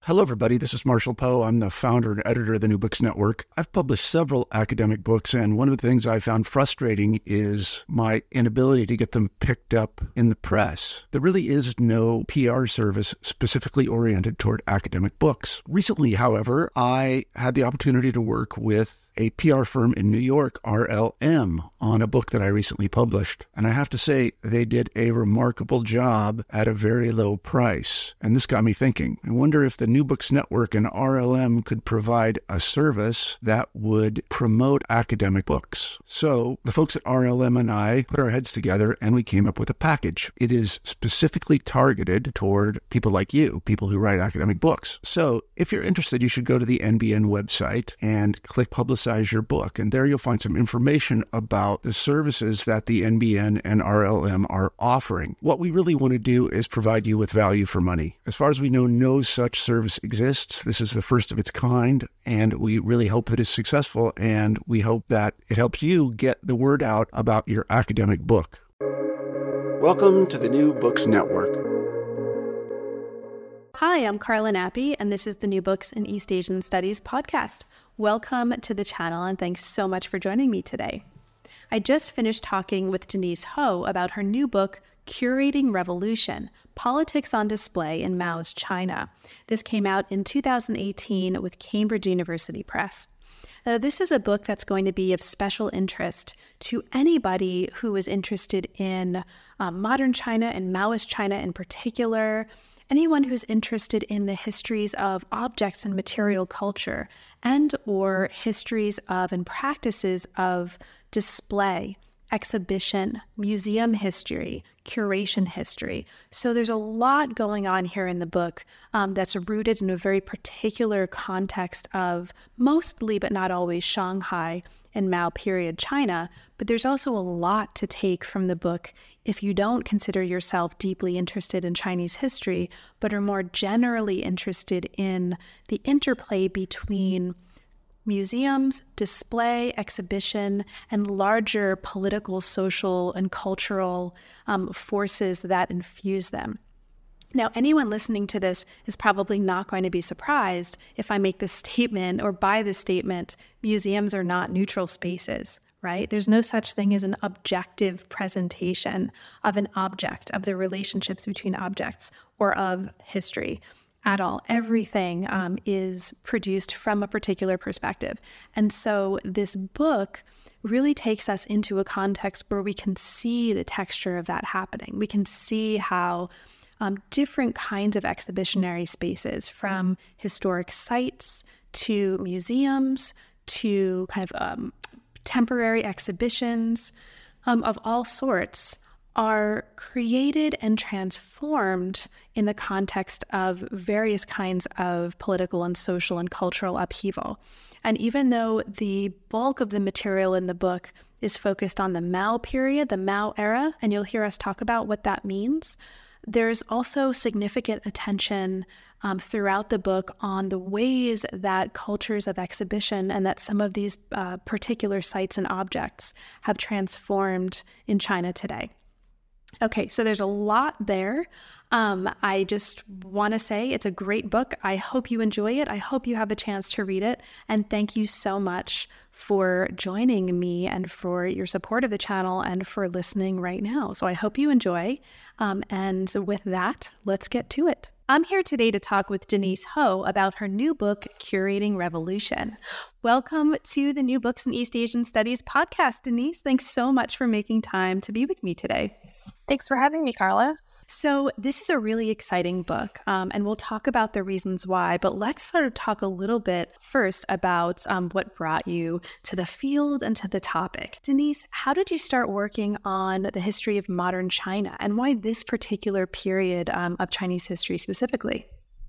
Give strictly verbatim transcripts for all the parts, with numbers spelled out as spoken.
Hello, everybody. This is Marshall Poe. I'm the founder and editor of the New Books Network. I've published several academic books, and one of the things I found frustrating is my inability to get them picked up in the press. There really is no P R service specifically oriented toward academic books. Recently, however, I had the opportunity to work with a P R firm in New York, R L M, on a book that I recently published. And I have to say, they did a remarkable job at a very low price. And this got me thinking. I wonder if the New Books Network and R L M could provide a service that would promote academic books. So the folks at R L M and I put our heads together and we came up with a package. It is specifically targeted toward people like you, people who write academic books. So if you're interested, you should go to the N B N website and click Publicize your book. And there you'll find some information about the services that the N B N and R L M are offering. What we really want to do is provide you with value for money. As far as we know, no such service exists. This is the first of its kind, and we really hope that it's successful, and we hope that it helps you get the word out about your academic book. Welcome to the New Books Network. Hi, I'm Carla Nappi, and this is the New Books in East Asian Studies podcast. Welcome to the channel, and thanks so much for joining me today. I just finished talking with Denise Ho about her new book, Curating Revolution: Politics on Display in Mao's China. This came out in two thousand eighteen with Cambridge University Press. Uh, this is a book that's going to be of special interest to anybody who is interested in uh, modern China and Maoist China in particular, anyone who's interested in the histories of objects and material culture and or histories of and practices of display, exhibition, museum history, curation history. So there's a lot going on here in the book um, that's rooted in a very particular context of mostly, but not always, Shanghai and Mao period China. But there's also a lot to take from the book if you don't consider yourself deeply interested in Chinese history, but are more generally interested in the interplay between museums, display, exhibition, and larger political, social, and cultural um, forces that infuse them. Now, anyone listening to this is probably not going to be surprised if I make this statement or by this statement, museums are not neutral spaces, right? There's no such thing as an objective presentation of an object, of the relationships between objects, or of history at all. Everything um, is produced from a particular perspective. And so this book really takes us into a context where we can see the texture of that happening. We can see how um, different kinds of exhibitionary spaces, from historic sites to museums to kind of um, temporary exhibitions um, of all sorts, are created and transformed in the context of various kinds of political and social and cultural upheaval. And even though the bulk of the material in the book is focused on the Mao period, the Mao era, and you'll hear us talk about what that means, there's also significant attention um, throughout the book on the ways that cultures of exhibition and that some of these uh, particular sites and objects have transformed in China today. Okay, so there's a lot there. Um, I just want to say it's a great book. I hope you enjoy it. I hope you have a chance to read it. And thank you so much for joining me and for your support of the channel and for listening right now. So I hope you enjoy. Um, and with that, let's get to it. I'm here today to talk with Denise Ho about her new book, Curating Revolution. Welcome to the New Books in East Asian Studies podcast, Denise. Thanks so much for making time to be with me today. Thanks for having me, Carla. So this is a really exciting book, um, and we'll talk about the reasons why, but let's sort of talk a little bit first about um, what brought you to the field and to the topic. Denise, how did you start working on the history of modern China, and why this particular period um, of Chinese history specifically?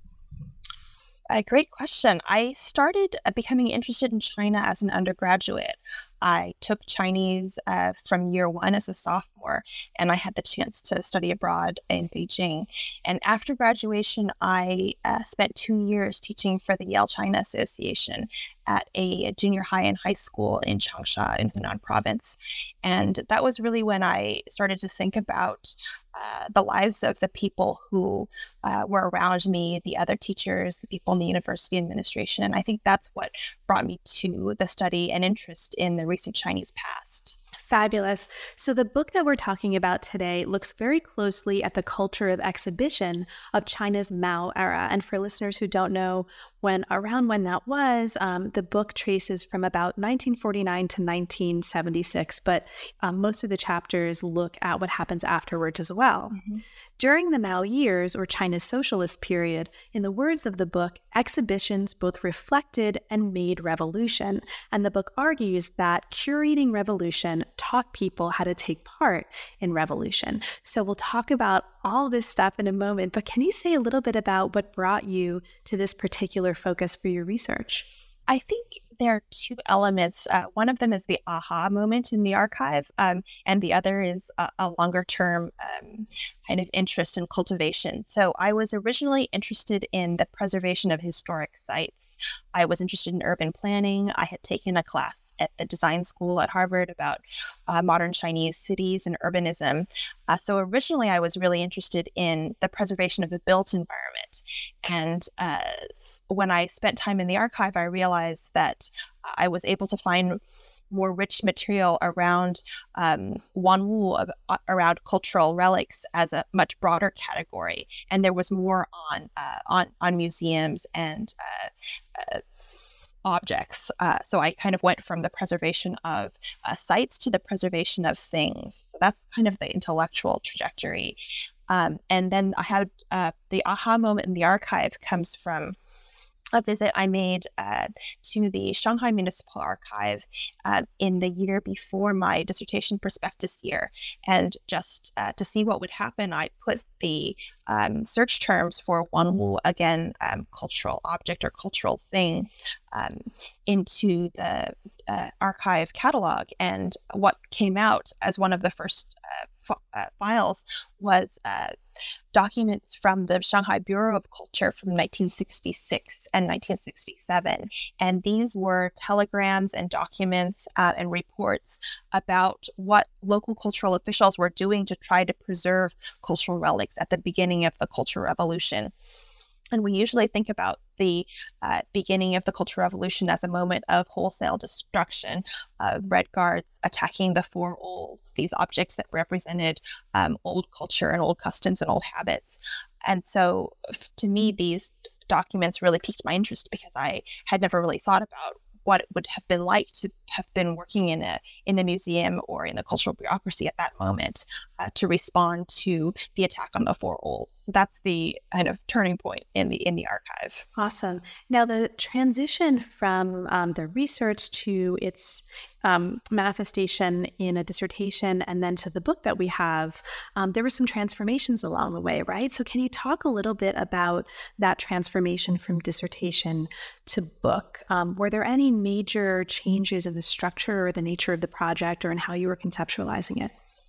A great question. I started becoming interested in China as an undergraduate. I took Chinese uh, from year one as a sophomore, and I had the chance to study abroad in Beijing. And after graduation, I uh, spent two years teaching for the Yale China Association at a junior high and high school in Changsha in Hunan province. And that was really when I started to think about uh, the lives of the people who uh, were around me, the other teachers, the people in the university administration. And I think that's what brought me to the study and interest in the recent Chinese past. Fabulous. So the book that we're talking about today looks very closely at the culture of exhibition of China's Mao era. And for listeners who don't know when around when that was, um, the book traces from about nineteen forty-nine to nineteen seventy-six, but um, most of the chapters look at what happens afterwards as well. Mm-hmm. During the Mao years, or China's socialist period, in the words of the book, exhibitions both reflected and made revolution. And the book argues that curating revolution taught people how to take part in revolution. So we'll talk about all this stuff in a moment, but can you say a little bit about what brought you to this particular focus for your research? I think there are two elements. Uh, one of them is the aha moment in the archive, um, and the other is a, a longer term um, kind of interest in cultivation. So I was originally interested in the preservation of historic sites. I was interested in urban planning. I had taken a class at the design school at Harvard about uh, modern Chinese cities and urbanism. Uh, so originally I was really interested in the preservation of the built environment. And uh, when I spent time in the archive, I realized that I was able to find more rich material around um, Wanwu, uh, around cultural relics as a much broader category, and there was more on uh, on on museums and uh, uh, objects. Uh, so I kind of went from the preservation of uh, sites to the preservation of things. So that's kind of the intellectual trajectory. Um, and then I had uh, the aha moment in the archive comes from a visit I made uh, to the Shanghai Municipal Archive uh, in the year before my dissertation prospectus year. And just uh, to see what would happen, I put the um, search terms for Wanwu, again, um, cultural object or cultural thing, um, into the uh, archive catalog. And what came out as one of the first uh, f- uh, files was uh, documents from the Shanghai Bureau of Culture from nineteen sixty-six and nineteen sixty-seven. And these were telegrams and documents uh, and reports about what local cultural officials were doing to try to preserve cultural relics at the beginning of the Cultural Revolution. And we usually think about the uh, beginning of the Cultural Revolution as a moment of wholesale destruction, of Red Guards attacking the Four Olds, these objects that represented um, old culture and old customs and old habits. And so to me, these documents really piqued my interest because I had never really thought about what it would have been like to have been working in a in a museum or in the cultural bureaucracy at that moment uh, to respond to the attack on the Four Olds. So that's the kind of turning point in the in the archive. Awesome. Now the transition from um, the research to its um, manifestation in a dissertation and then to the book that we have, um, there were some transformations along the way, right? So can you talk a little bit about that transformation from dissertation to book? Um, were there any major changes in the structure or the nature of the project or in how you were conceptualizing it?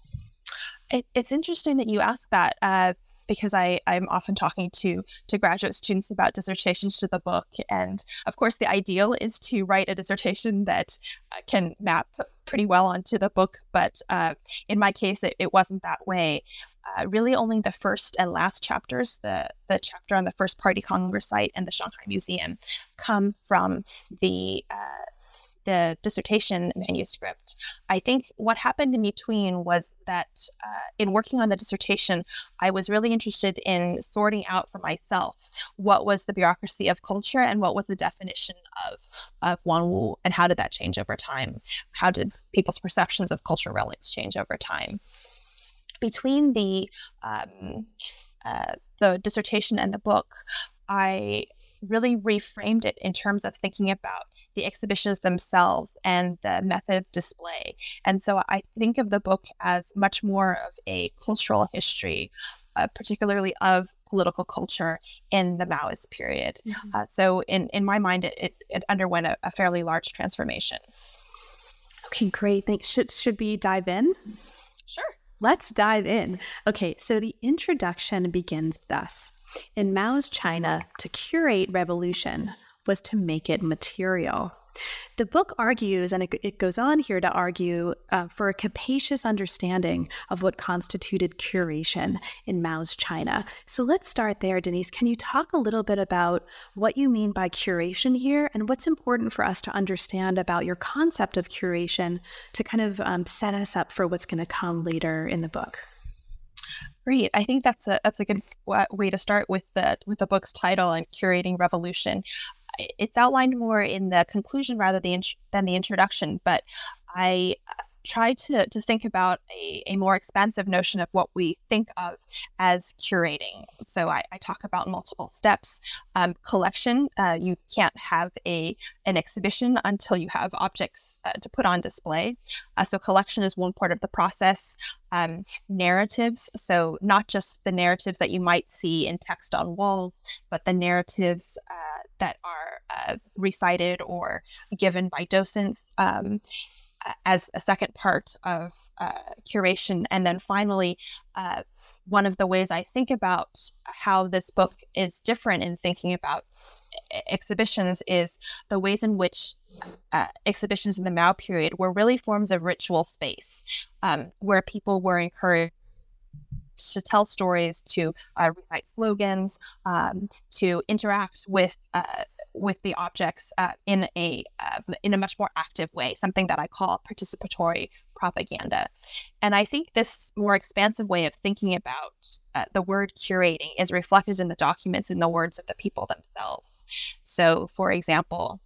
it it's interesting that you ask that. Uh, because I, I'm often talking to, to graduate students about dissertations to the book. And of course, the ideal is to write a dissertation that uh, can map pretty well onto the book. But uh, in my case, it, it wasn't that way. Uh, really only the first and last chapters, the, the chapter on the First Party Congress site and the Shanghai Museum, come from the uh, the dissertation manuscript. I think what happened in between was that uh, in working on the dissertation, I was really interested in sorting out for myself what was the bureaucracy of culture and what was the definition of, of Wanwu, and how did that change over time? How did people's perceptions of cultural relics change over time? Between the um, uh, the dissertation and the book, I really reframed it in terms of thinking about the exhibitions themselves and the method of display. And so I think of the book as much more of a cultural history, uh, particularly of political culture in the Maoist period. Mm-hmm. Uh, so in, in my mind, it, it, it underwent a, a fairly large transformation. Okay, great. Thanks. Should, should we dive in? Sure. Let's dive in. Okay, so the introduction begins thus. In Mao's China, to curate revolution was to make it material. The book argues, and it, it goes on here to argue, uh, for a capacious understanding of what constituted curation in Mao's China. So let's start there, Denise. Can you talk a little bit about what you mean by curation here and what's important for us to understand about your concept of curation to kind of um, set us up for what's going to come later in the book? Great. I think that's a that's a good way to start with the with the book's title and curating revolution. It's outlined more in the conclusion rather than the, than the introduction, but I try to, to think about a, a more expansive notion of what we think of as curating. So I, I talk about multiple steps. Um, collection, uh, you can't have a an exhibition until you have objects uh, to put on display. Uh, so collection is one part of the process. Um, narratives, so not just the narratives that you might see in text on walls, but the narratives uh, that are uh, recited or given by docents. Um, as a second part of uh, curation. And then finally, uh, one of the ways I think about how this book is different in thinking about exhibitions is the ways in which uh, exhibitions in the Mao period were really forms of ritual space, um, where people were encouraged to tell stories, to uh, recite slogans, um, to interact with uh, with the objects uh, in a uh, in a much more active way, something that I call participatory propaganda. And I think this more expansive way of thinking about uh, the word curating is reflected in the documents in the words of the people themselves. So, for example,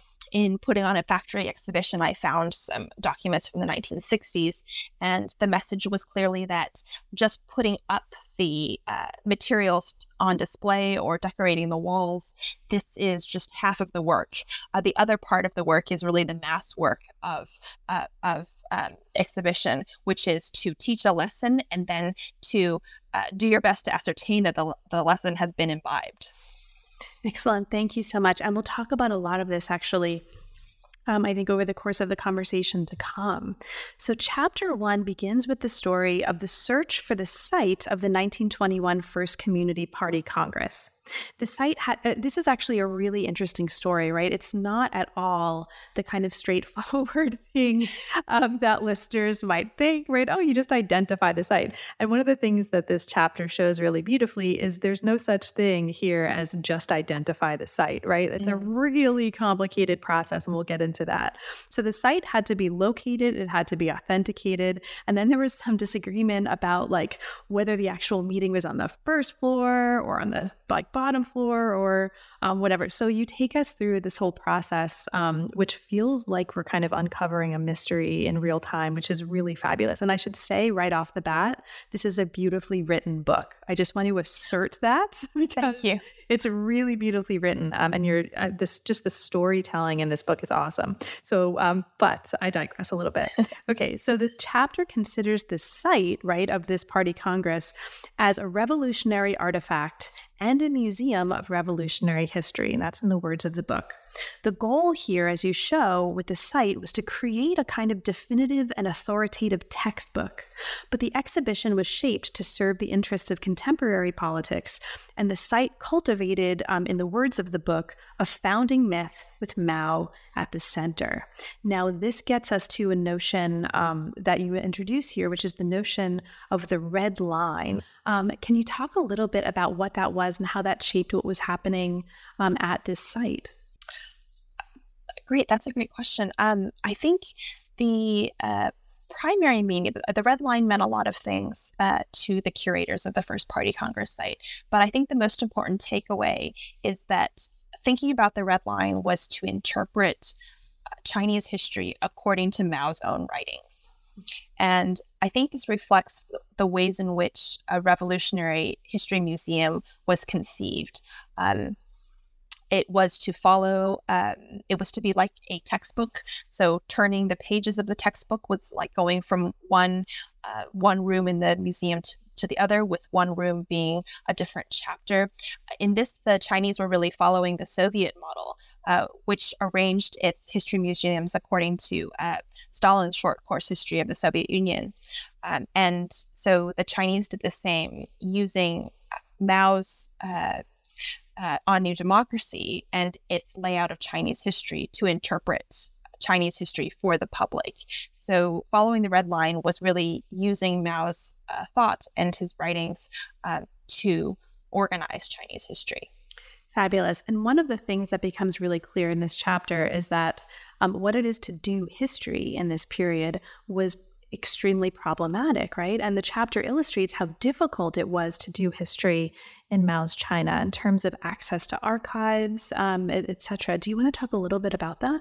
in putting on a factory exhibition, I found some documents from the nineteen sixties, and the message was clearly that just putting up the uh, materials on display or decorating the walls, this is just half of the work. Uh, the other part of the work is really the mass work of uh, of um, exhibition, which is to teach a lesson and then to uh, do your best to ascertain that the, the lesson has been imbibed. Excellent. Thank you so much. And we'll talk about a lot of this actually, um, I think, over the course of the conversation to come. So chapter one begins with the story of the search for the site of the nineteen twenty-one First Community Party Congress. The site had, uh, this is actually a really interesting story, right? It's not at all the kind of straightforward thing um, that listeners might think, right? Oh, you just identify the site. And one of the things that this chapter shows really beautifully is there's no such thing here as just identify the site, right? It's mm-hmm. a really complicated process, and we'll get into that. So the site had to be located, it had to be authenticated, and then there was some disagreement about like whether the actual meeting was on the first floor or on the like bottom floor or um, whatever. So you take us through this whole process, um, which feels like we're kind of uncovering a mystery in real time, which is really fabulous. And I should say right off the bat, this is a beautifully written book. I just want to assert that because Thank you. It's really beautifully written. Um, and you're uh, this just the storytelling in this book is awesome. So, um, but I digress a little bit. Okay. So the chapter considers the site, right, of this party congress as a revolutionary artifact and a museum of revolutionary history. And that's in the words of the book. The goal here, as you show with the site, was to create a kind of definitive and authoritative textbook. But the exhibition was shaped to serve the interests of contemporary politics, and the site cultivated, um, in the words of the book, a founding myth with Mao at the center. Now, this gets us to a notion um, that you introduce here, which is the notion of the red line. Um, can you talk a little bit about what that was and how that shaped what was happening um, at this site? Great. That's a great question. Um, I think the uh, primary meaning, the red line meant a lot of things uh, to the curators of the First Party Congress site. But I think the most important takeaway is that thinking about the red line was to interpret Chinese history according to Mao's own writings. And I think this reflects the ways in which a revolutionary history museum was conceived. Um, It was to follow, um, it was to be like a textbook. So turning the pages of the textbook was like going from one uh, one room in the museum to, to the other, with one room being a different chapter. In this, the Chinese were really following the Soviet model, uh, which arranged its history museums according to uh, Stalin's short course history of the Soviet Union. Um, and so the Chinese did the same, using Mao's uh, uh, on New Democracy and its layout of Chinese history to interpret Chinese history for the public. So Following the Red Line was really using Mao's uh, thought and his writings uh, to organize Chinese history. Fabulous. And one of the things that becomes really clear in this chapter is that um, what it is to do history in this period was extremely problematic, right? And the chapter illustrates how difficult it was to do history in Mao's China in terms of access to archives, um, et cetera. Do you want to talk a little bit about that?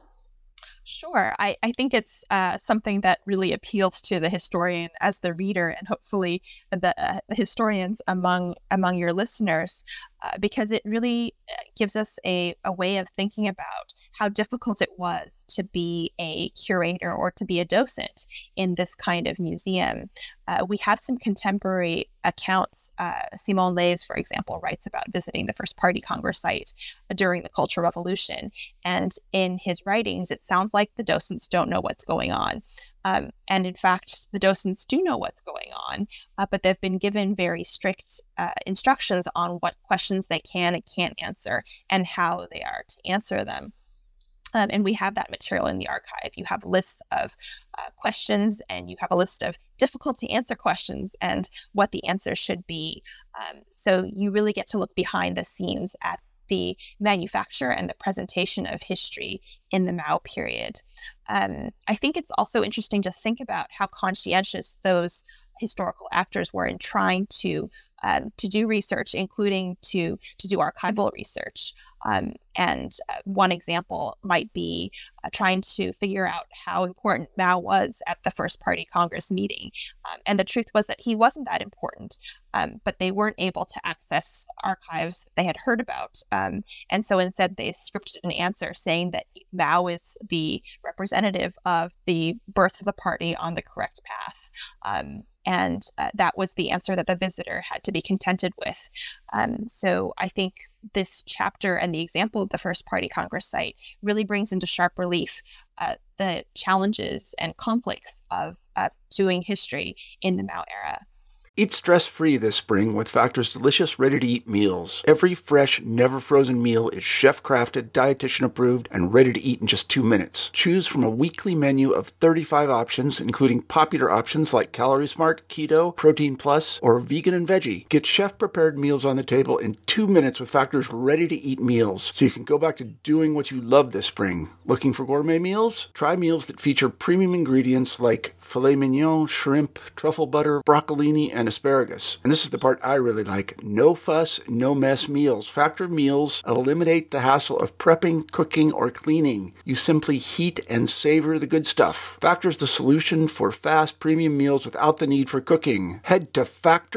Sure. I, I think it's uh, something that really appeals to the historian as the reader, and hopefully the, uh, the historians among among your listeners, uh, because it really gives us a, a way of thinking about how difficult it was to be a curator or to be a docent in this kind of museum. Uh, we have some contemporary accounts. Uh, Simon Leys, for example, writes about visiting the First Party Congress site during the Cultural Revolution. And in his writings, it sounds like the docents don't know what's going on. Um, and in fact, the docents do know what's going on, uh, but they've been given very strict uh, instructions on what questions they can and can't answer and how they are to answer them. Um, and we have that material in the archive. You have lists of uh, questions, and you have a list of difficult to answer questions and what the answers should be. Um, so you really get to look behind the scenes at the manufacture and the presentation of history in the Mao period. Um, I think it's also interesting to think about how conscientious those historical actors were in trying to um, to do research, including to to do archival research. Um, and uh, one example might be uh, trying to figure out how important Mao was at the First Party Congress meeting. Um, and the truth was that he wasn't that important, um, but they weren't able to access archives that they had heard about. Um, and so instead they scripted an answer saying that Mao is the representative of the birth of the party on the correct path. Um, And uh, that was the answer that the visitor had to be contented with. Um, so I think this chapter and the example of the First Party Congress site really brings into sharp relief uh, the challenges and conflicts of uh, doing history in the Mao era. Eat stress-free this spring with Factor's delicious, ready-to-eat meals. Every fresh, never-frozen meal is chef-crafted, dietitian-approved, and ready to eat in just two minutes. Choose from a weekly menu of thirty-five options, including popular options like Calorie Smart, Keto, Protein Plus, or Vegan and Veggie. Get chef-prepared meals on the table in two minutes with Factor's ready-to-eat meals, so you can go back to doing what you love this spring. Looking for gourmet meals? Try meals that feature premium ingredients like filet mignon, shrimp, truffle butter, broccolini, and asparagus. And this is the part I really like. No fuss, no mess meals. Factor meals eliminate the hassle of prepping, cooking, or cleaning. You simply heat and savor the good stuff. Factor's the solution for fast premium meals without the need for cooking. Head to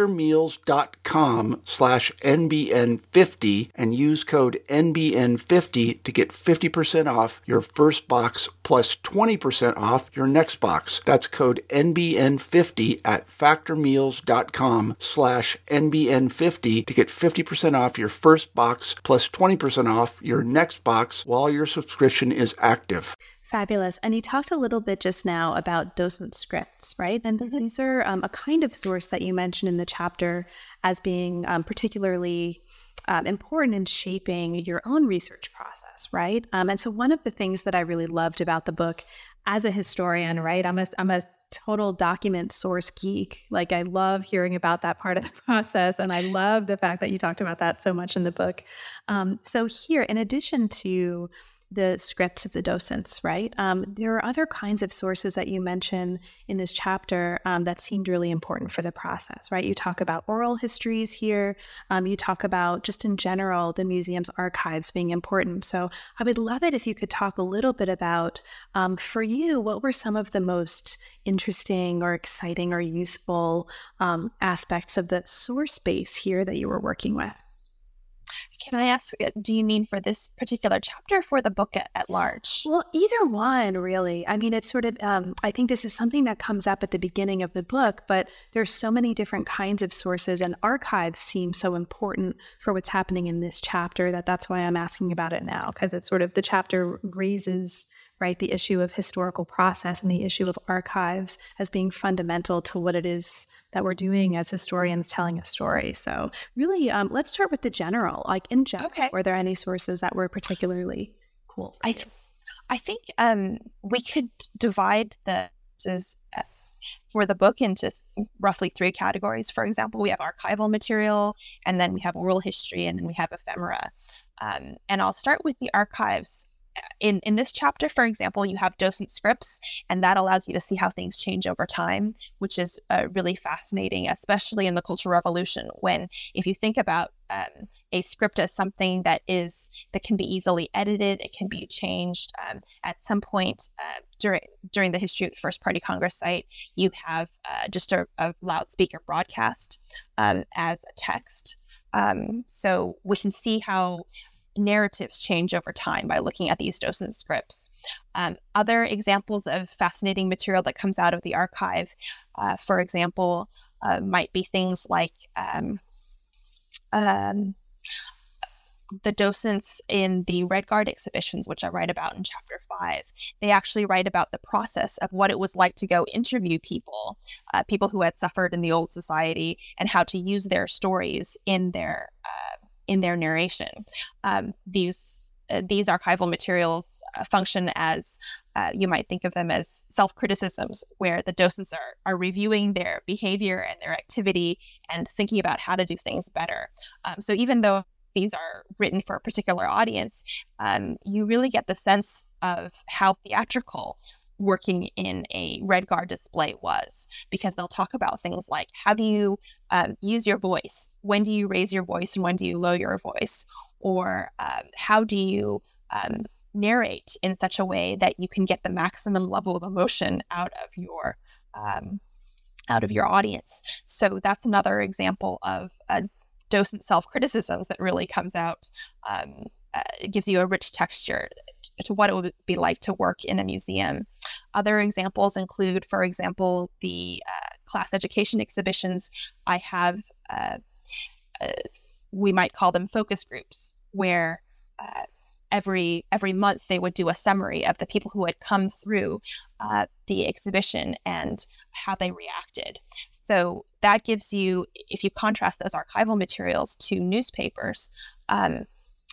factormeals.com slash NBN50 and use code N B N fifty to get fifty percent off your first box plus twenty percent off your next box. That's code N B N fifty at factormeals.com slash NBN50 to get fifty percent off your first box plus twenty percent off your next box while your subscription is active. Fabulous. And you talked a little bit just now about docent scripts, right? And mm-hmm. these are um, a kind of source that you mentioned in the chapter as being um, particularly um, important in shaping your own research process, right? Um, and so one of the things that I really loved about the book as a historian, right? I'm a, I'm a total document source geek. Like, I love hearing about that part of the process. And I love the fact that you talked about that so much in the book. Um, so here, in addition to the scripts of the docents, right? Um, there are other kinds of sources that you mention in this chapter um, that seemed really important for the process, right? You talk about oral histories here. Um, you talk about, just in general, the museum's archives being important. So I would love it if you could talk a little bit about, um, for you, what were some of the most interesting or exciting or useful um, aspects of the source base here that you were working with? Can I ask, do you mean for this particular chapter or for the book at, at large? Well, either one, really. I mean, it's sort of, um, I think this is something that comes up at the beginning of the book, but there's so many different kinds of sources, and archives seem so important for what's happening in this chapter that that's why I'm asking about it now, because it's sort of, the chapter raises right? The issue of historical process and the issue of archives as being fundamental to what it is that we're doing as historians telling a story. So really, um, let's start with the general. Like in general, Okay. were there any sources that were particularly cool for I, you? th- I think um, we could divide the uh, for the book into roughly three categories. For example, we have archival material, and then we have oral history, and then we have ephemera. Um, and I'll start with the archives. In, in this chapter, for example, you have docent scripts, and that allows you to see how things change over time, which is uh, really fascinating, especially in the Cultural Revolution, when if you think about um, a script as something that is that can be easily edited, it can be changed. Um, at some point uh, during during the history of the First Party Congress site, you have uh, just a, a loudspeaker broadcast um, as a text. Um, so we can see how narratives change over time by looking at these docent scripts. Um, other examples of fascinating material that comes out of the archive, uh, for example, uh, might be things like um, um, the docents in the Red Guard exhibitions, which I write about in chapter five. They actually write about the process of what it was like to go interview people, uh, people who had suffered in the old society, and how to use their stories in their uh, in their narration. Um, these uh, these archival materials uh, function as, uh, you might think of them as self-criticisms, where the docents are, are reviewing their behavior and their activity and thinking about how to do things better. Um, so even though these are written for a particular audience, um, you really get the sense of how theatrical working in a Red Guard display was, because they'll talk about things like, how do you um, use your voice? When do you raise your voice and when do you lower your voice? Or um, how do you um, narrate in such a way that you can get the maximum level of emotion out of your um, out of your audience? So that's another example of a docent self-criticisms that really comes out. Um, Uh, it gives you a rich texture to what it would be like to work in a museum. Other examples include, for example, the uh, class education exhibitions. I have, uh, uh, we might call them focus groups, where uh, every every month they would do a summary of the people who had come through uh, the exhibition and how they reacted. So that gives you, if you contrast those archival materials to newspapers, um,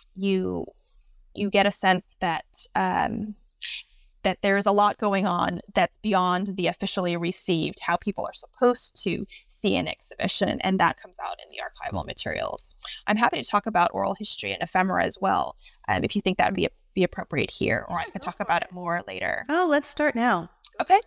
you you get a sense that um, that there's a lot going on that's beyond the officially received, how people are supposed to see an exhibition, and that comes out in the archival materials. I'm happy to talk about oral history and ephemera as well, um, if you think that would be, be appropriate here, or I could talk about it more later. Oh, let's start now. Okay.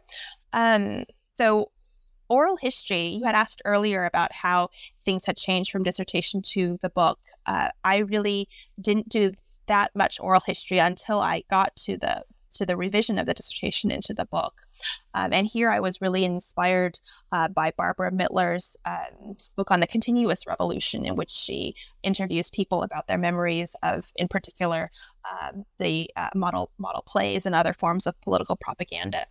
Um, so oral history, you had asked earlier about how things had changed from dissertation to the book. Uh, I really didn't do that much oral history until I got to the to the revision of the dissertation into the book. Um, and here I was really inspired uh, by Barbara Mittler's um, book on the Continuous Revolution, in which she interviews people about their memories of, in particular, um, the uh, model model plays and other forms of political propaganda.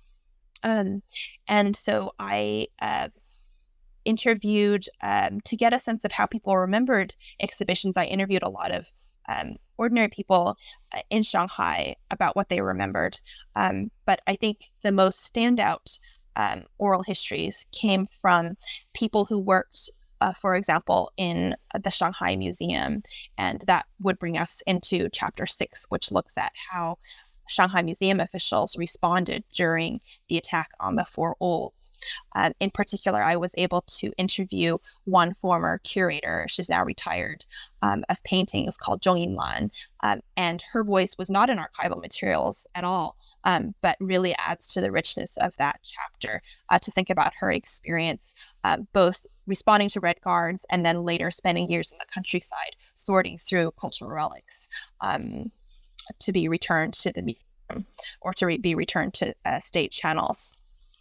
Um, and so I uh, interviewed, um, to get a sense of how people remembered exhibitions, I interviewed a lot of um, ordinary people uh, in Shanghai about what they remembered. Um, but I think the most standout um, oral histories came from people who worked, uh, for example, in the Shanghai Museum. And that would bring us into chapter six, which looks at how Shanghai Museum officials responded during the attack on the Four Olds. Um, in particular, I was able to interview one former curator, she's now retired, um, of paintings called Zhong Yinlan, um, and her voice was not in archival materials at all, um, but really adds to the richness of that chapter uh, to think about her experience, uh, both responding to Red Guards and then later spending years in the countryside sorting through cultural relics Um, to be returned to the museum or to re- be returned to uh, state channels.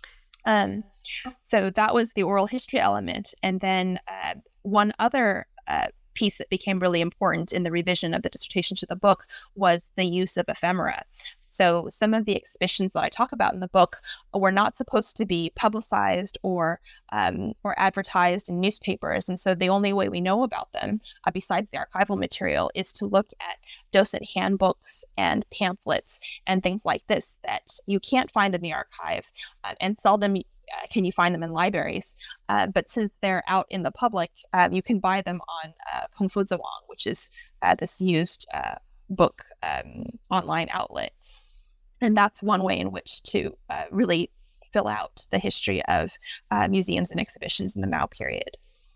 Um, so that was the oral history element. And then uh, one other uh, piece that became really important in the revision of the dissertation to the book was the use of ephemera. So some of the exhibitions that I talk about in the book were not supposed to be publicized or um, or advertised in newspapers. And so the only way we know about them, uh, besides the archival material, is to look at docent handbooks and pamphlets and things like this that you can't find in the archive, uh, and seldom Uh, can you find them in libraries? Uh, but since they're out in the public, um, you can buy them on uh, Kungfu Zhiwang, which is uh, this used uh, book um, online outlet. And that's one way in which to uh, really fill out the history of uh, museums and exhibitions in the Mao period.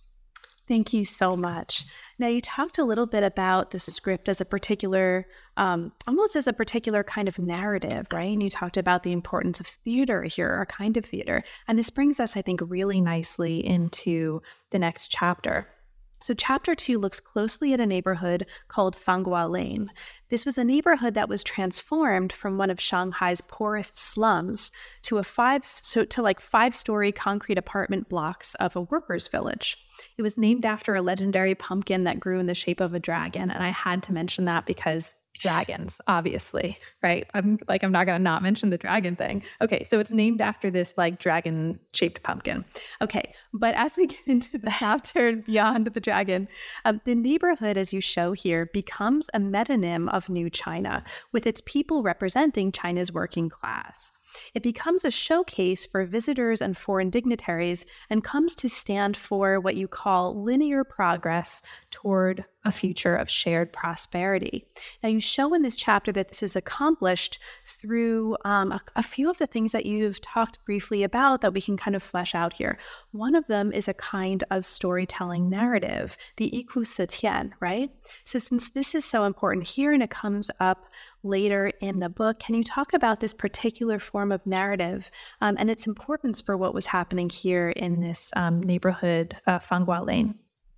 Thank you so much. Now, you talked a little bit about the script as a particular, um, almost as a particular kind of narrative, right? And you talked about the importance of theater here, a kind of theater. And this brings us, I think, really nicely into the next chapter. So chapter two looks closely at a neighborhood called Fanghua Lane. This was a neighborhood that was transformed from one of Shanghai's poorest slums to a five, so to like five-story concrete apartment blocks of a workers' village. It was named after a legendary pumpkin that grew in the shape of a dragon, and I had to mention that because dragons, obviously, right? I'm like, I'm not going to not mention the dragon thing. Okay, so it's named after this like dragon-shaped pumpkin. Okay, but as we get into the chapter beyond the dragon, um, the neighborhood, as you show here, becomes a metonym of New China, with its people representing China's working class. It becomes a showcase for visitors and foreign dignitaries and comes to stand for what you call linear progress toward a future of shared prosperity. Now, you show in this chapter that this is accomplished through um, a, a few of the things that you've talked briefly about that we can kind of flesh out here. One of them is a kind of storytelling narrative, the Yiku Sitian, right? So since this is so important here and it comes up later in the book, can you talk about this particular form of narrative um, and its importance for what was happening here in this um, neighborhood, uh, Fanghua Lane?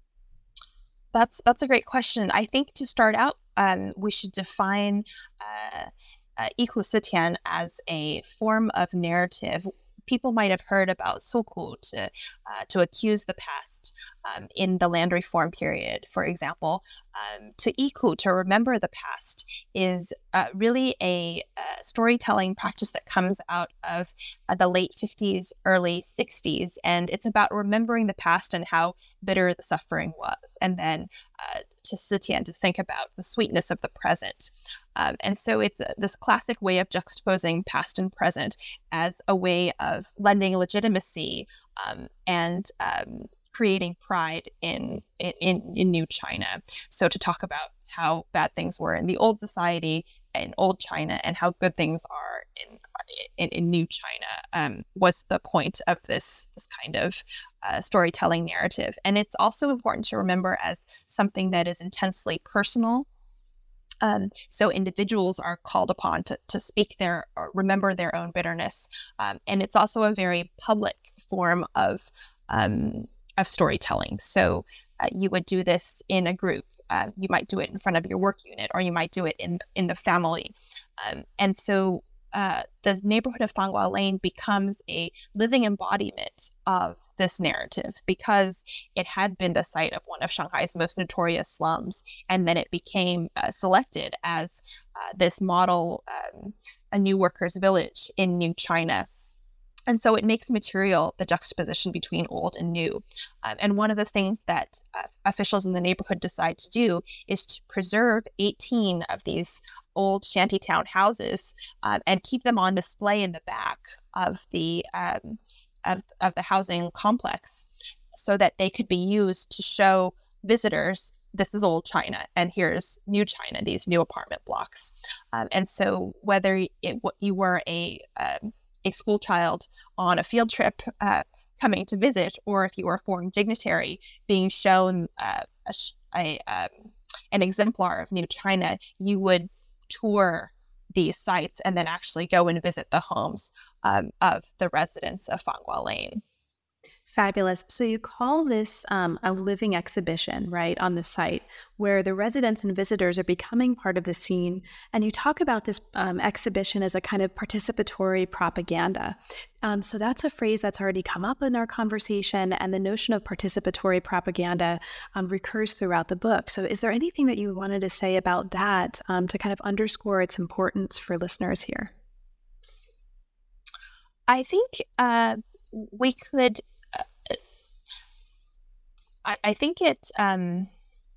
That's that's a great question. I think to start out, um, we should define uh, uh, Yiku Sitian as a form of narrative. People might have heard about soku, to uh, to accuse the past um, in the land reform period, for example. Um, to iku, to remember the past, is uh, really a uh, storytelling practice that comes out of uh, the late fifties, early sixties, and it's about remembering the past and how bitter the suffering was, and then uh, to sitian, to think about the sweetness of the present. Um, and so it's uh, this classic way of juxtaposing past and present as a way of lending legitimacy um, and um, creating pride in, in in New China. So to talk about how bad things were in the old society, in old China, and how good things are in in, in New China um, was the point of this this kind of uh, storytelling narrative. And it's also important to remember as something that is intensely personal. Um, so individuals are called upon to, to speak their, or remember their own bitterness. Um, and it's also a very public form of um, of storytelling. So uh, you would do this in a group. Uh, you might do it in front of your work unit, or you might do it in in the family. Um, and so uh, the neighborhood of Fanghua Lane becomes a living embodiment of this narrative because it had been the site of one of Shanghai's most notorious slums, and then it became uh, selected as uh, this model, um, a new workers' village in New China. And so it makes material the juxtaposition between old and new. Um, and one of the things that uh, officials in the neighborhood decide to do is to preserve eighteen of these old shantytown houses um, and keep them on display in the back of the um, of, of the housing complex, so that they could be used to show visitors, this is old China and here's new China, these new apartment blocks. Um, and so whether it, you were a um, a school child on a field trip uh, coming to visit, or if you were a foreign dignitary being shown uh, a, a, um, an exemplar of New China, you would tour these sites and then actually go and visit the homes um, of the residents of Fanghua Lane. Fabulous. So you call this um, a living exhibition, right, on the site, where the residents and visitors are becoming part of the scene. And you talk about this um, exhibition as a kind of participatory propaganda. Um, so that's a phrase that's already come up in our conversation, and the notion of participatory propaganda um, recurs throughout the book. So is there anything that you wanted to say about that um, to kind of underscore its importance for listeners here? I think uh, we could... I think it, um,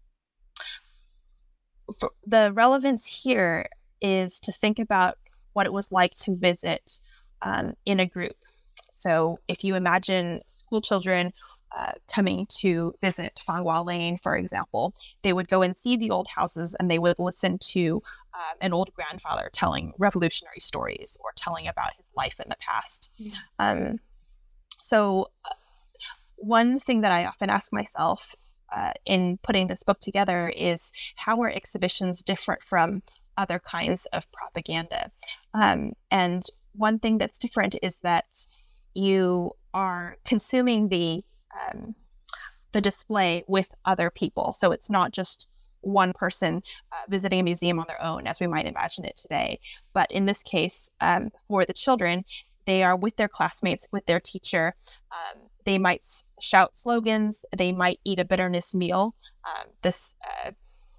the relevance here is to think about what it was like to visit um, in a group. So if you imagine school children uh, coming to visit Fanghua Lane, for example, they would go and see the old houses and they would listen to uh, an old grandfather telling revolutionary stories or telling about his life in the past. Mm-hmm. Um, so uh, One thing that I often ask myself uh, in putting this book together is, how are exhibitions different from other kinds of propaganda? Um, and one thing that's different is that you are consuming the um, the display with other people. So it's not just one person uh, visiting a museum on their own, as we might imagine it today. But in this case, um, for the children, they are with their classmates, with their teacher. Um, They might shout slogans. They might eat a bitterness meal. Um, this uh,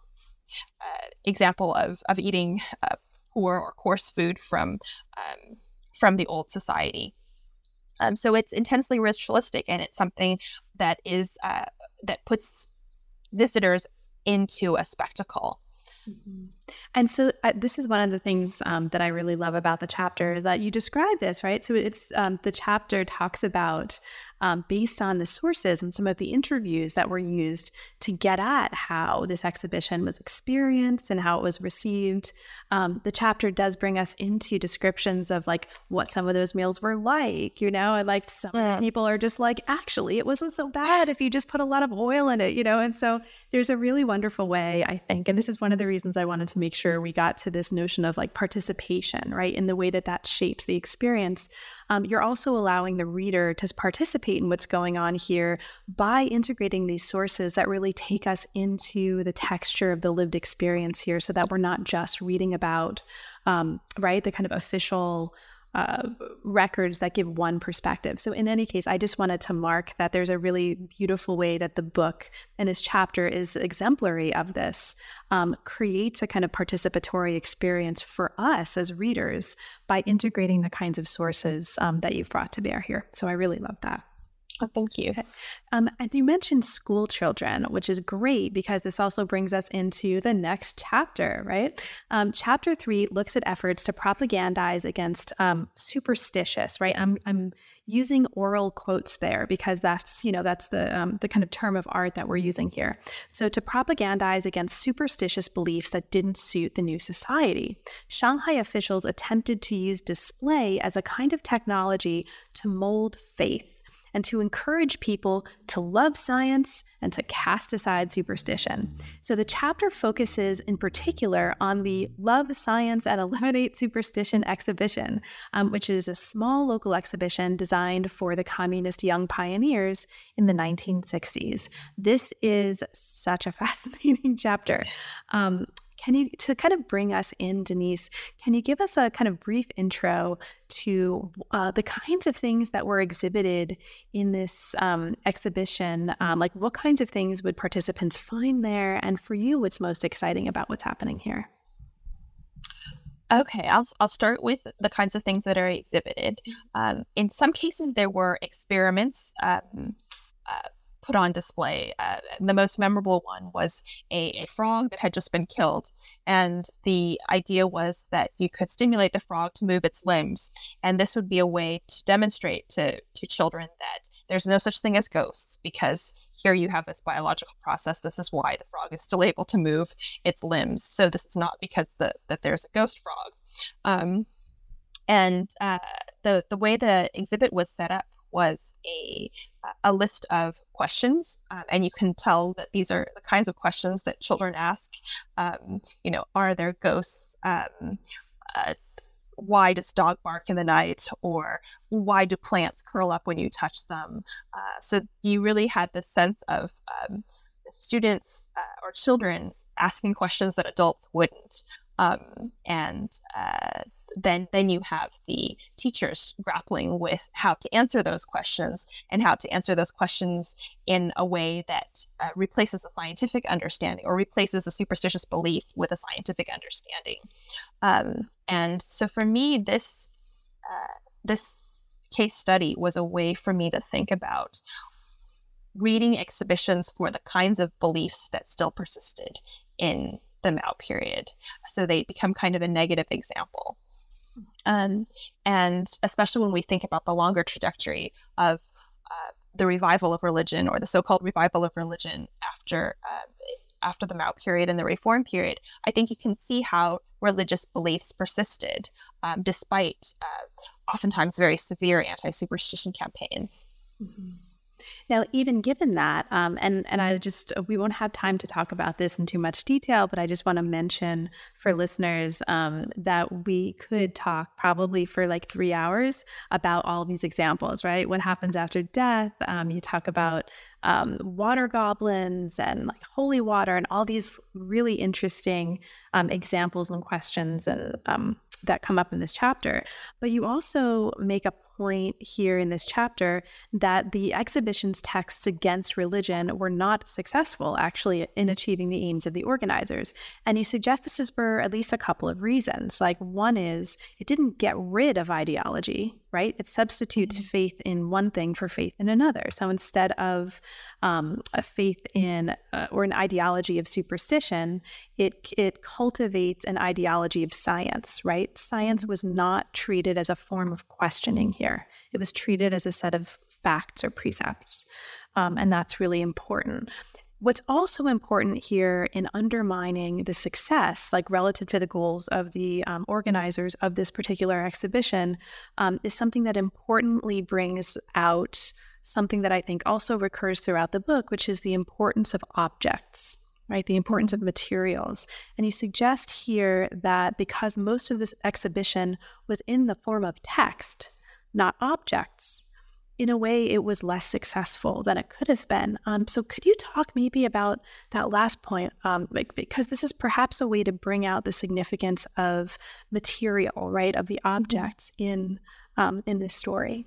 uh, example of of eating uh, poor or coarse food from um, from the old society. Um, so it's intensely ritualistic, and it's something that is uh, that puts visitors into a spectacle. Mm-hmm. And so uh, this is one of the things um, that I really love about the chapter, is that you describe this, right? So it's um, the chapter talks about, um, based on the sources and some of the interviews that were used to get at how this exhibition was experienced and how it was received. Um, the chapter does bring us into descriptions of like what some of those meals were like, you know, and like some yeah. people are just like, actually, it wasn't so bad if you just put a lot of oil in it, you know? And so there's a really wonderful way, I think, and this is one of the reasons I wanted to make sure we got to this notion of like participation, right? In the way that that shapes the experience. Um, you're also allowing the reader to participate in what's going on here by integrating these sources that really take us into the texture of the lived experience here, so that we're not just reading about, um, right, the kind of official uh, records that give one perspective. So in any case, I just wanted to mark that there's a really beautiful way that the book and this chapter is exemplary of this, um, creates a kind of participatory experience for us as readers by integrating the kinds of sources um, that you've brought to bear here. So I really love that. Oh, thank you. Okay. Um, and you mentioned school children, which is great because this also brings us into the next chapter, right? Um, chapter three looks at efforts to propagandize against um, superstitious, right? I'm I'm using oral quotes there because that's, you know, that's the um, the kind of term of art that we're using here. So to propagandize against superstitious beliefs that didn't suit the new society, Shanghai officials attempted to use display as a kind of technology to mold faith and to encourage people to love science and to cast aside superstition. So the chapter focuses in particular on the Love Science and Eliminate Superstition exhibition, um, which is a small local exhibition designed for the communist young pioneers in the nineteen sixties. This is such a fascinating chapter. Um, Can you, to kind of bring us in, Denise, can you give us a kind of brief intro to uh, the kinds of things that were exhibited in this um, exhibition? Um, like what kinds of things would participants find there? And for you, what's most exciting about what's happening here? Okay, I'll I'll start with the kinds of things that are exhibited. Um, in some cases, there were experiments um, uh, put on display. Uh, the most memorable one was a, a frog that had just been killed. And the idea was that you could stimulate the frog to move its limbs. And this would be a way to demonstrate to, to children that there's no such thing as ghosts, because here you have this biological process. This is why the frog is still able to move its limbs. So this is not because the, that there's a ghost frog. Um, and uh, the, the way the exhibit was set up was a a list of questions, um, and you can tell that these are the kinds of questions that children ask. Um, you know, are there ghosts? Um, uh, why does dog bark in the night, or why do plants curl up when you touch them? Uh, so you really had this sense of um, students uh, or children asking questions that adults wouldn't. Um, and uh, then then you have the teachers grappling with how to answer those questions, and how to answer those questions in a way that uh, replaces a scientific understanding, or replaces a superstitious belief with a scientific understanding. Um, and so for me, this uh, this case study was a way for me to think about reading exhibitions for the kinds of beliefs that still persisted in the Mao period. So they become kind of a negative example. Um, and especially when we think about the longer trajectory of uh, the revival of religion, or the so-called revival of religion after uh, after the Mao period and the Reform period, I think you can see how religious beliefs persisted um, despite uh, oftentimes very severe anti-superstition campaigns. Mm-hmm. Now, even given that, um, and, and I just, we won't have time to talk about this in too much detail, but I just want to mention for listeners um, that we could talk probably for like three hours about all these examples, right? What happens after death? Um, you talk about um, water goblins and like holy water and all these really interesting um, examples and questions and um, that come up in this chapter. But you also make a point here in this chapter that the exhibition's texts against religion were not successful actually in achieving the aims of the organizers. And you suggest this is for at least a couple of reasons. Like one is it didn't get rid of ideology, right? It substitutes mm-hmm. faith in one thing for faith in another. So instead of um, a faith in uh, or an ideology of superstition, it it cultivates an ideology of science, right? Science was not treated as a form of questioning here. It was treated as a set of facts or precepts. Um, and that's really important. What's also important here in undermining the success, like relative to the goals of the um, organizers of this particular exhibition, um, is something that importantly brings out something that I think also recurs throughout the book, which is the importance of objects, right? The importance of materials. And you suggest here that because most of this exhibition was in the form of text, not objects, in a way it was less successful than it could have been. Um, so could you talk maybe about that last point? Um, like, because this is perhaps a way to bring out the significance of material, right, of the objects in um, in this story.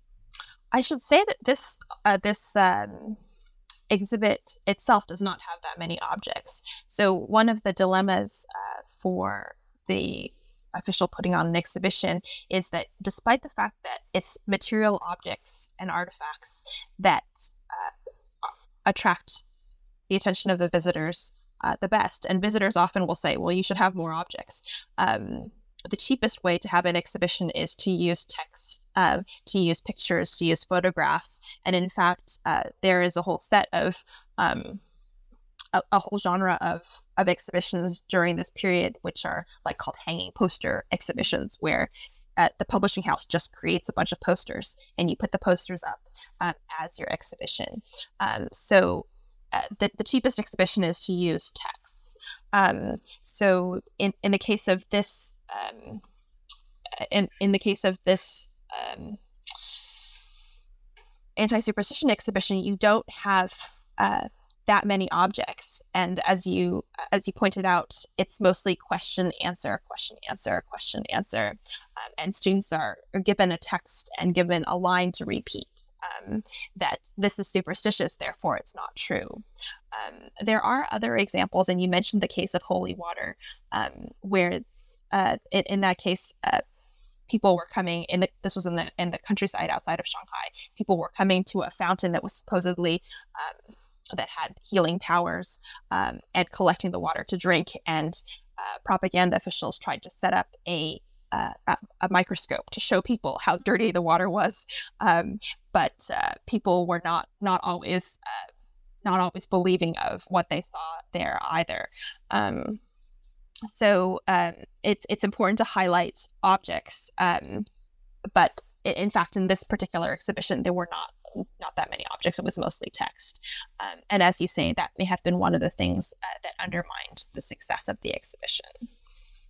I should say that this uh, this um, exhibit itself does not have that many objects. So one of the dilemmas uh, for the official putting on an exhibition is that despite the fact that it's material objects and artifacts that uh, attract the attention of the visitors uh, the best, and visitors often will say, well, you should have more objects. Um, the cheapest way to have an exhibition is to use text, um, to use pictures, to use photographs. And in fact, uh, there is a whole set of um, A, a whole genre of, of exhibitions during this period, which are like called hanging poster exhibitions, where uh, the publishing house just creates a bunch of posters and you put the posters up um, as your exhibition. Um, so uh, the, the cheapest exhibition is to use texts. Um, so in, in the case of this, um, in, in the case of this um, anti-superstition exhibition, you don't have uh, that many objects, and as you as you pointed out, it's mostly question answer question answer question answer, um, and students are, are given a text and given a line to repeat um, that this is superstitious, therefore it's not true. Um, there are other examples, and you mentioned the case of holy water, um, where uh, in, in that case uh, people were coming in the, this was in the in the countryside outside of Shanghai. People were coming to a fountain that was supposedly um, that had healing powers um, and collecting the water to drink. And uh, propaganda officials tried to set up a, uh, a a microscope to show people how dirty the water was. Um, but uh, people were not not always uh, not always believing of what they saw there either. Um, so um, it's it's important to highlight objects, um, but in fact, in this particular exhibition, there were not not that many objects. It was mostly text. Um, and as you say, that may have been one of the things uh, that undermined the success of the exhibition.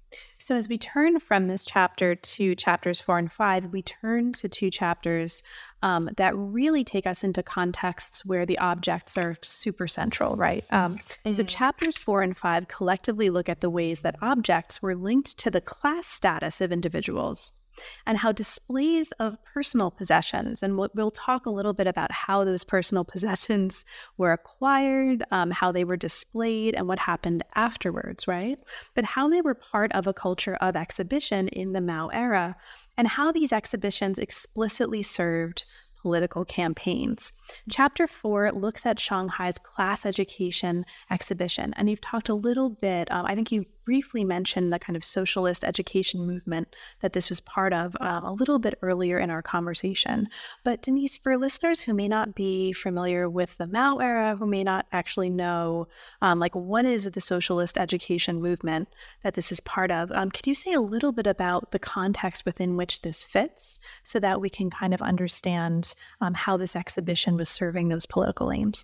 So as we turn from this chapter to chapters four and five, we turn to two chapters um, that really take us into contexts where the objects are super central, right? Um, mm-hmm. So chapters four and five collectively look at the ways that objects were linked to the class status of individuals, and how displays of personal possessions, and we'll, we'll talk a little bit about how those personal possessions were acquired, um, how they were displayed, and what happened afterwards, right? But how they were part of a culture of exhibition in the Mao era, and how these exhibitions explicitly served political campaigns. Chapter four looks at Shanghai's class education exhibition, and you've talked a little bit, um, I think you briefly mentioned the kind of socialist education movement that this was part of um, a little bit earlier in our conversation. But Denise, for listeners who may not be familiar with the Mao era, who may not actually know, um, like, what is the socialist education movement that this is part of? Um, could you say a little bit about the context within which this fits so that we can kind of understand um, how this exhibition was serving those political aims?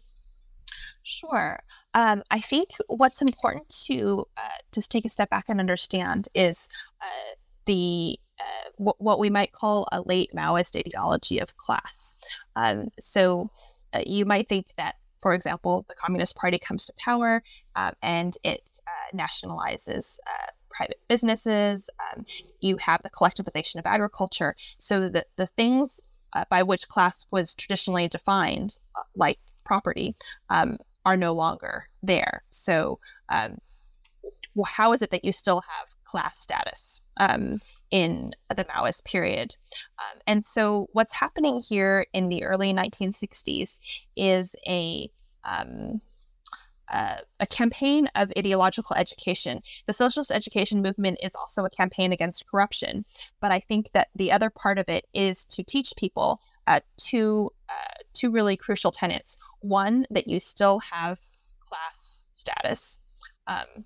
Sure. Um, I think what's important to uh, just take a step back and understand is uh, the uh, w- what we might call a late Maoist ideology of class. Um, so uh, you might think that, for example, the Communist Party comes to power uh, and it uh, nationalizes uh, private businesses. Um, you have the collectivization of agriculture. So that the things uh, by which class was traditionally defined, uh, like property, um, are no longer there. So um, well, how is it that you still have class status um, in the Maoist period? Um, and so what's happening here in the early nineteen sixties is a um, uh, a campaign of ideological education. The socialist education movement is also a campaign against corruption, but I think that the other part of it is to teach people uh, two uh, two really crucial tenets. One, that you still have class status, um,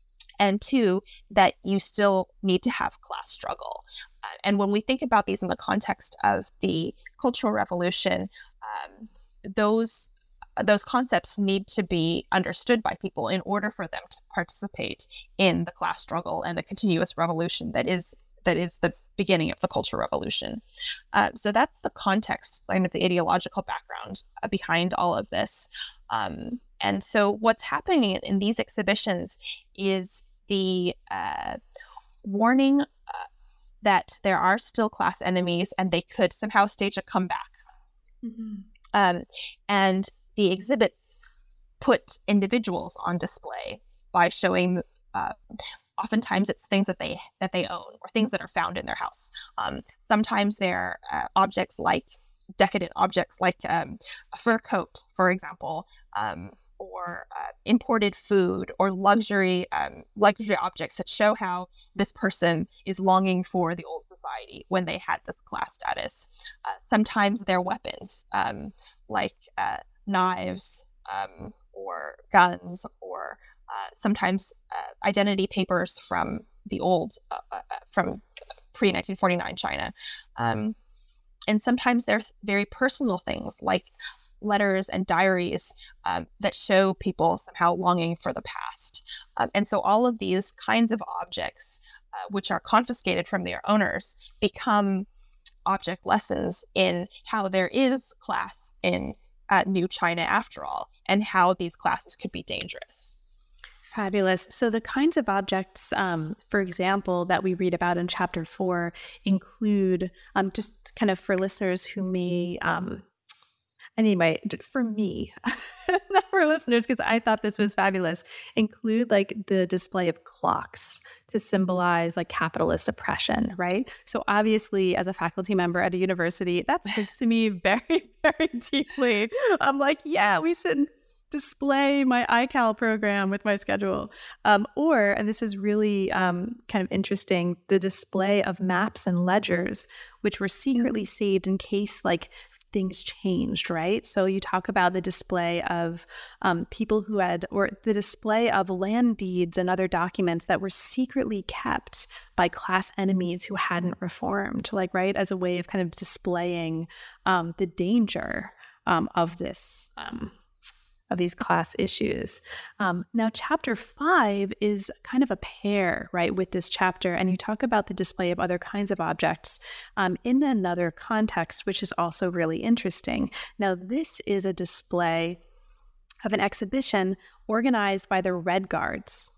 and two, that you still need to have class struggle. Uh, and when we think about these in the context of the Cultural Revolution, um, those those concepts need to be understood by people in order for them to participate in the class struggle and the continuous revolution that is that is the beginning of the Cultural Revolution. Uh, so that's the context, kind of the ideological background uh, behind all of this. Um, and so what's happening in, in these exhibitions is the uh, warning uh, that there are still class enemies and they could somehow stage a comeback. Mm-hmm. Um, and the exhibits put individuals on display by showing uh, oftentimes it's things that they that they own or things that are found in their house. Um, sometimes they're uh, objects like decadent objects like um, a fur coat, for example, um, or uh, imported food or luxury um, luxury objects that show how this person is longing for the old society when they had this class status. Uh, sometimes they're weapons um, like uh, knives um, or guns or Uh, sometimes uh, identity papers from the old, uh, uh, from pre nineteen forty-nine China. Um, and sometimes there's very personal things like letters and diaries um, that show people somehow longing for the past. Um, and so all of these kinds of objects, uh, which are confiscated from their owners, become object lessons in how there is class in uh, New China after all, and how these classes could be dangerous. Fabulous. So the kinds of objects, um, for example, that we read about in chapter four include, um, just kind of for listeners who may, um, anyway, for me, not for listeners, because I thought this was fabulous, include like the display of clocks to symbolize like capitalist oppression, right? So obviously, as a faculty member at a university, that speaks to me very, very deeply. I'm like, yeah, we should display my I C A L program with my schedule. Um, or, and this is really um, kind of interesting, the display of maps and ledgers, which were secretly saved in case like things changed, right? So you talk about the display of um, people who had, or the display of land deeds and other documents that were secretly kept by class enemies who hadn't reformed, like, right, as a way of kind of displaying um, the danger um, of this um of these class issues. Um, now, chapter five is kind of a pair, right, with this chapter, and you talk about the display of other kinds of objects um, in another context, which is also really interesting. Now, this is a display of an exhibition organized by the Red Guards.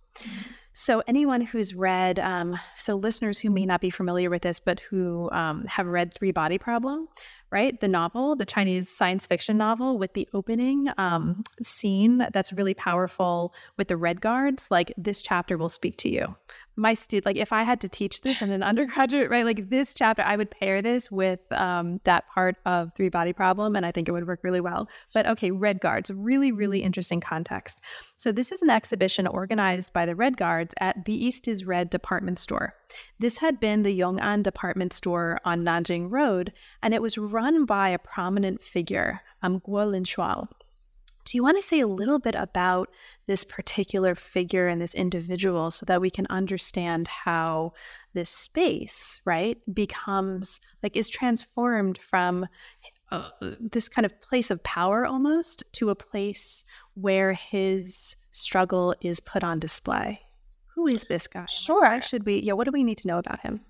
So anyone who's read, um, so listeners who may not be familiar with this, but who um, have read Three Body Problem, right? The novel, the Chinese science fiction novel with the opening um, scene that's really powerful with the Red Guards, like this chapter will speak to you. My student, like if I had to teach this in an undergraduate, right, like this chapter, I would pair this with um, that part of Three Body Problem, and I think it would work really well. But okay, Red Guards, really, really interesting context. So this is an exhibition organized by the Red Guards at the East is Red department store. This had been the Yong'an department store on Nanjing Road, and it was run by a prominent figure, um, Guo Linshuo. Do you want to say a little bit about this particular figure and this individual so that we can understand how this space, right, becomes, like, is transformed from uh, this kind of place of power almost to a place where his struggle is put on display? Who is this guy? Sure. Why should we, yeah, what do we need to know about him?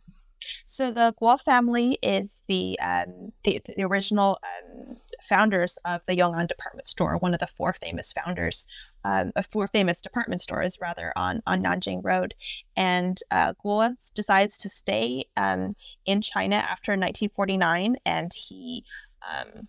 So the Guo family is the um, the, the original um, founders of the Yong'an department store, one of the four famous founders, um, of four famous department stores, rather, on, on Nanjing Road. And uh, Guo decides to stay um, in China after nineteen forty-nine, and he um,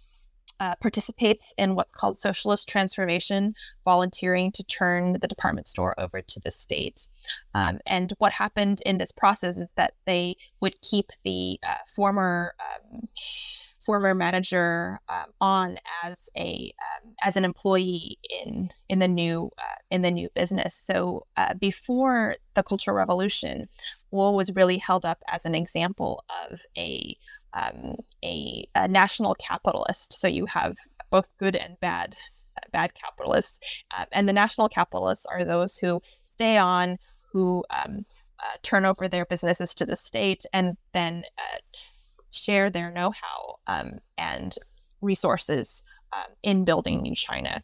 uh, participates in what's called socialist transformation, volunteering to turn the department store over to the state. Um, and what happened in this process is that they would keep the uh, former um, former manager um, on as a um, as an employee in in the new uh, in the new business. So uh, before the Cultural Revolution, Guo was really held up as an example of a Um, a, a national capitalist. So you have both good and bad uh, bad capitalists. Um, and the national capitalists are those who stay on, who um, uh, turn over their businesses to the state and then uh, share their know-how um, and resources um, in building New China.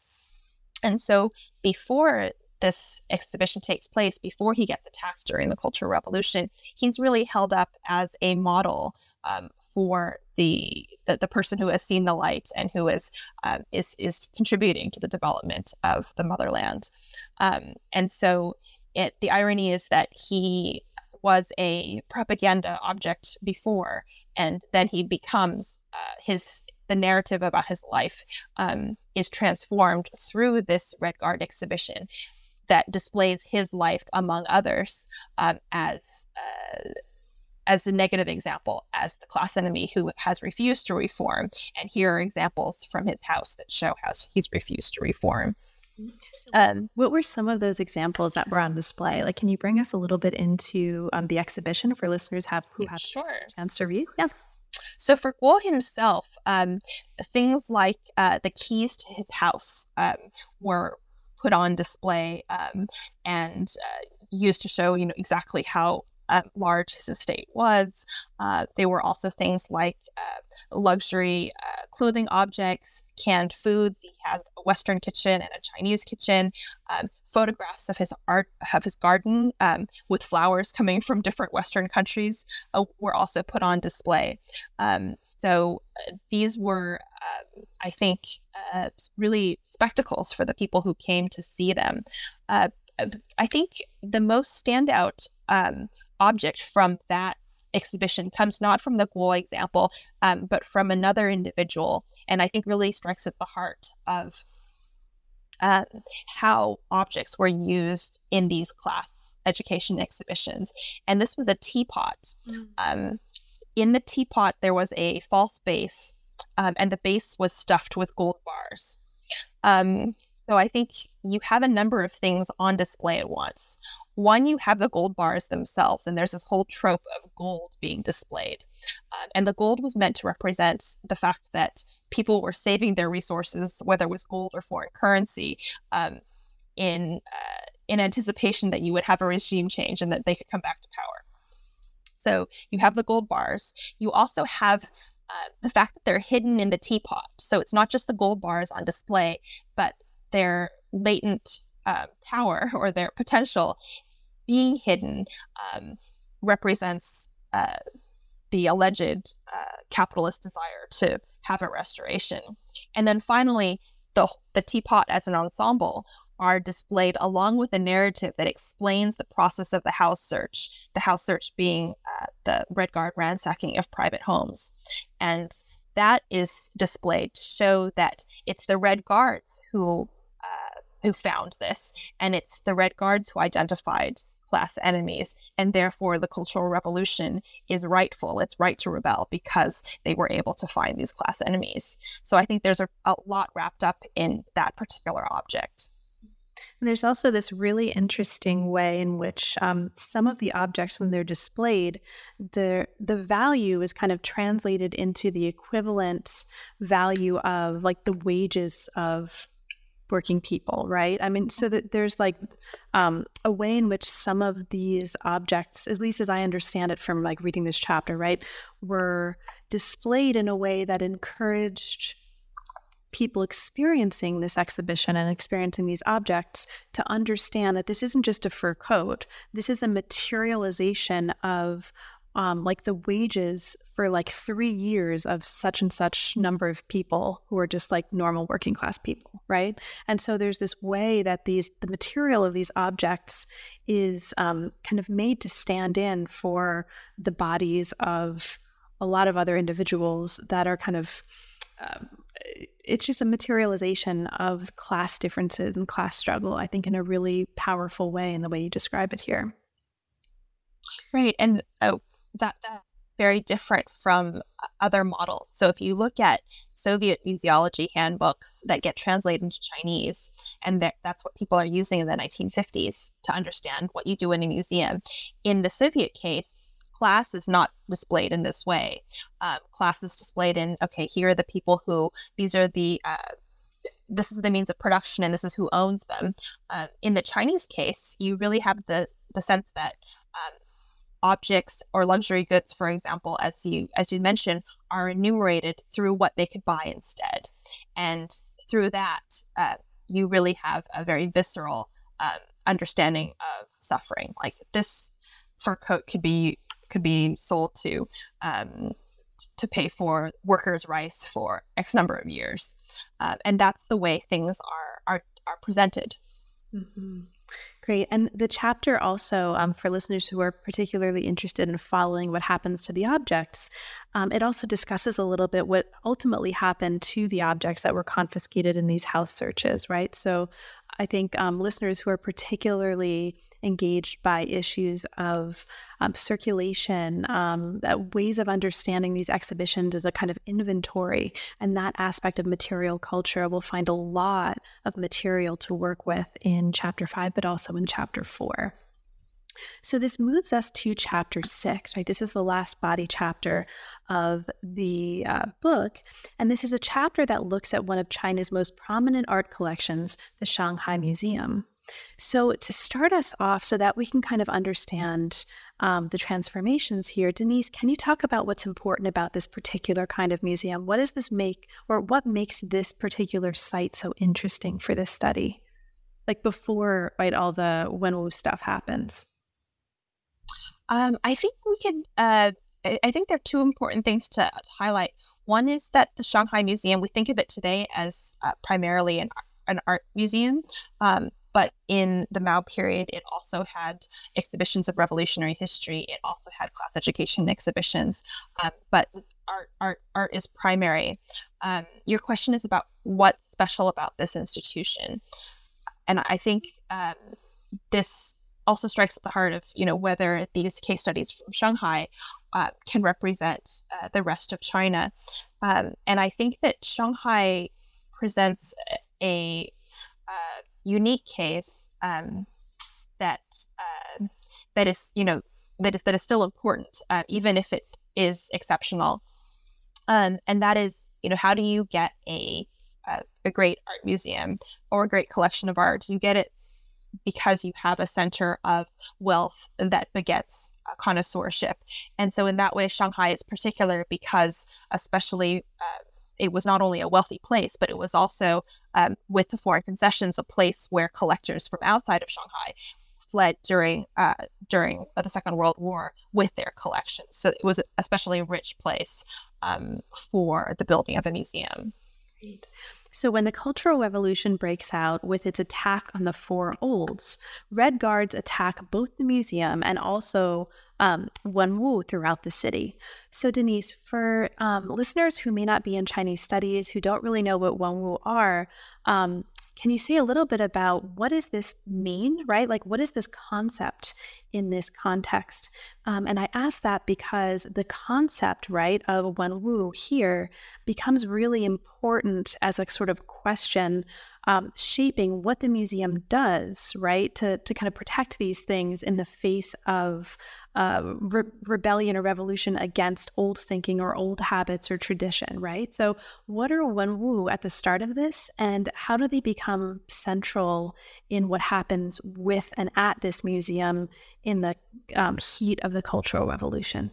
And so before this exhibition takes place, before he gets attacked during the Cultural Revolution, he's really held up as a model um, for the, the the person who has seen the light and who is um, is is contributing to the development of the motherland. Um, and so, it the irony is that he was a propaganda object before, and then he becomes uh, his the narrative about his life um, is transformed through this Red Guard exhibition that displays his life, among others, um, as uh, as a negative example, as the class enemy who has refused to reform. And here are examples from his house that show how he's refused to reform. So um, what were some of those examples that were on display? Like, can you bring us a little bit into um, the exhibition for listeners have who have sure. a chance to read? Yeah. So for Guo himself, um, things like uh, the keys to his house um, were put on display um, and uh, used to show, you know, exactly how uh, large his estate was. Uh, they were also things like uh, luxury uh, clothing objects, canned foods. He had a Western kitchen and a Chinese kitchen. Um, photographs of his art, of his garden um, with flowers coming from different Western countries uh, were also put on display. Um, so uh, these were, uh, I think, uh, really spectacles for the people who came to see them. Uh, I think the most standout um, object from that exhibition comes not from the Guo example, um, but from another individual, and I think really strikes at the heart of uh, how objects were used in these class education exhibitions. And this was a teapot. Mm. Um, in the teapot, there was a false base, um, and the base was stuffed with gold bars. Um, so I think you have a number of things on display at once. One, you have the gold bars themselves, and there's this whole trope of gold being displayed. Uh, and the gold was meant to represent the fact that people were saving their resources, whether it was gold or foreign currency, um, in uh, in anticipation that you would have a regime change and that they could come back to power. So you have the gold bars. You also have Uh, the fact that they're hidden in the teapot. So it's not just the gold bars on display, but their latent uh, power or their potential being hidden um, represents uh, the alleged uh, capitalist desire to have a restoration. And then finally, the the teapot as an ensemble are displayed along with a narrative that explains the process of the house search, the house search being uh, the Red Guard ransacking of private homes. And that is displayed to show that it's the Red Guards who uh, who found this, and it's the Red Guards who identified class enemies, and therefore the Cultural Revolution is rightful. It's right to rebel because they were able to find these class enemies. So I think there's a, a lot wrapped up in that particular object. And there's also this really interesting way in which um, some of the objects, when they're displayed, the the value is kind of translated into the equivalent value of like the wages of working people, right? I mean, so that there's like um, a way in which some of these objects, at least as I understand it from like reading this chapter, right, were displayed in a way that encouraged people experiencing this exhibition and experiencing these objects to understand that this isn't just a fur coat. This is a materialization of um, like the wages for like three years of such and such number of people who are just like normal working class people, right? And so there's this way that these the material of these objects is um, kind of made to stand in for the bodies of a lot of other individuals that are kind of um, it's just a materialization of class differences and class struggle, I think, in a really powerful way in the way you describe it here. Right. And uh, that that's very different from other models. So if you look at Soviet museology handbooks that get translated into Chinese, and that, that's what people are using in the nineteen fifties to understand what you do in a museum. In the Soviet case, class is not displayed in this way. Um, class is displayed in, okay, here are the people who, these are the, uh, this is the means of production and this is who owns them. Uh, in the Chinese case, you really have the the sense that um, objects or luxury goods, for example, as you as you mentioned, are enumerated through what they could buy instead. And through that, uh, you really have a very visceral um, understanding of suffering. Like this fur coat could be could be sold to um, to pay for workers' rice for X number of years, uh, and that's the way things are are are presented. Mm-hmm. Great. And the chapter also, um, for listeners who are particularly interested in following what happens to the objects, um, it also discusses a little bit what ultimately happened to the objects that were confiscated in these house searches, right? So I think um, listeners who are particularly engaged by issues of um, circulation, um, that ways of understanding these exhibitions as a kind of inventory, and that aspect of material culture will find a lot of material to work with in chapter five, but also in chapter four. So this moves us to chapter six, right? This is the last body chapter of the uh, book. And this is a chapter that looks at one of China's most prominent art collections, the Shanghai Museum. So to start us off so that we can kind of understand um, the transformations here, Denise, can you talk about what's important about this particular kind of museum? What does this make, or what makes this particular site so interesting for this study? Like before, right, all the Wenwu stuff happens. Um, I think we can, uh, I think there are two important things to, to highlight. One is that the Shanghai Museum, we think of it today as uh, primarily an, an art museum. Um, But in the Mao period, it also had exhibitions of revolutionary history. It also had class education exhibitions. Um, but art, art, art is primary. Um, your question is about what's special about this institution, and I think um, this also strikes at the heart of, you know, whether these case studies from Shanghai uh, can represent uh, the rest of China. Um, and I think that Shanghai presents a, a unique case um, that uh, that is, you know, that is that is still important, uh, even if it is exceptional. Um, and that is, you know, how do you get a, a a great art museum or a great collection of art? You get it because you have a center of wealth that begets a connoisseurship. And so in that way, Shanghai is particular because, especially uh, it was not only a wealthy place, but it was also, um, with the foreign concessions, a place where collectors from outside of Shanghai fled during uh, during the Second World War with their collections. So it was especially a rich place um, for the building of a museum. Great. So when the Cultural Revolution breaks out with its attack on the Four Olds, Red Guards attack both the museum and also um, Wenwu throughout the city. So Denise, for um, listeners who may not be in Chinese studies, who don't really know what Wenwu are, um, can you say a little bit about what does this mean, right? Like, what is this concept in this context? Um, and I ask that because the concept, right, of Wenwu here becomes really important as a sort of question um, shaping what the museum does, right, to, to kind of protect these things in the face of uh, re- rebellion or revolution against old thinking or old habits or tradition, right? So what are Wenwu at the start of this, and how do they become central in what happens with and at this museum in the um, heat of the Cultural Revolution?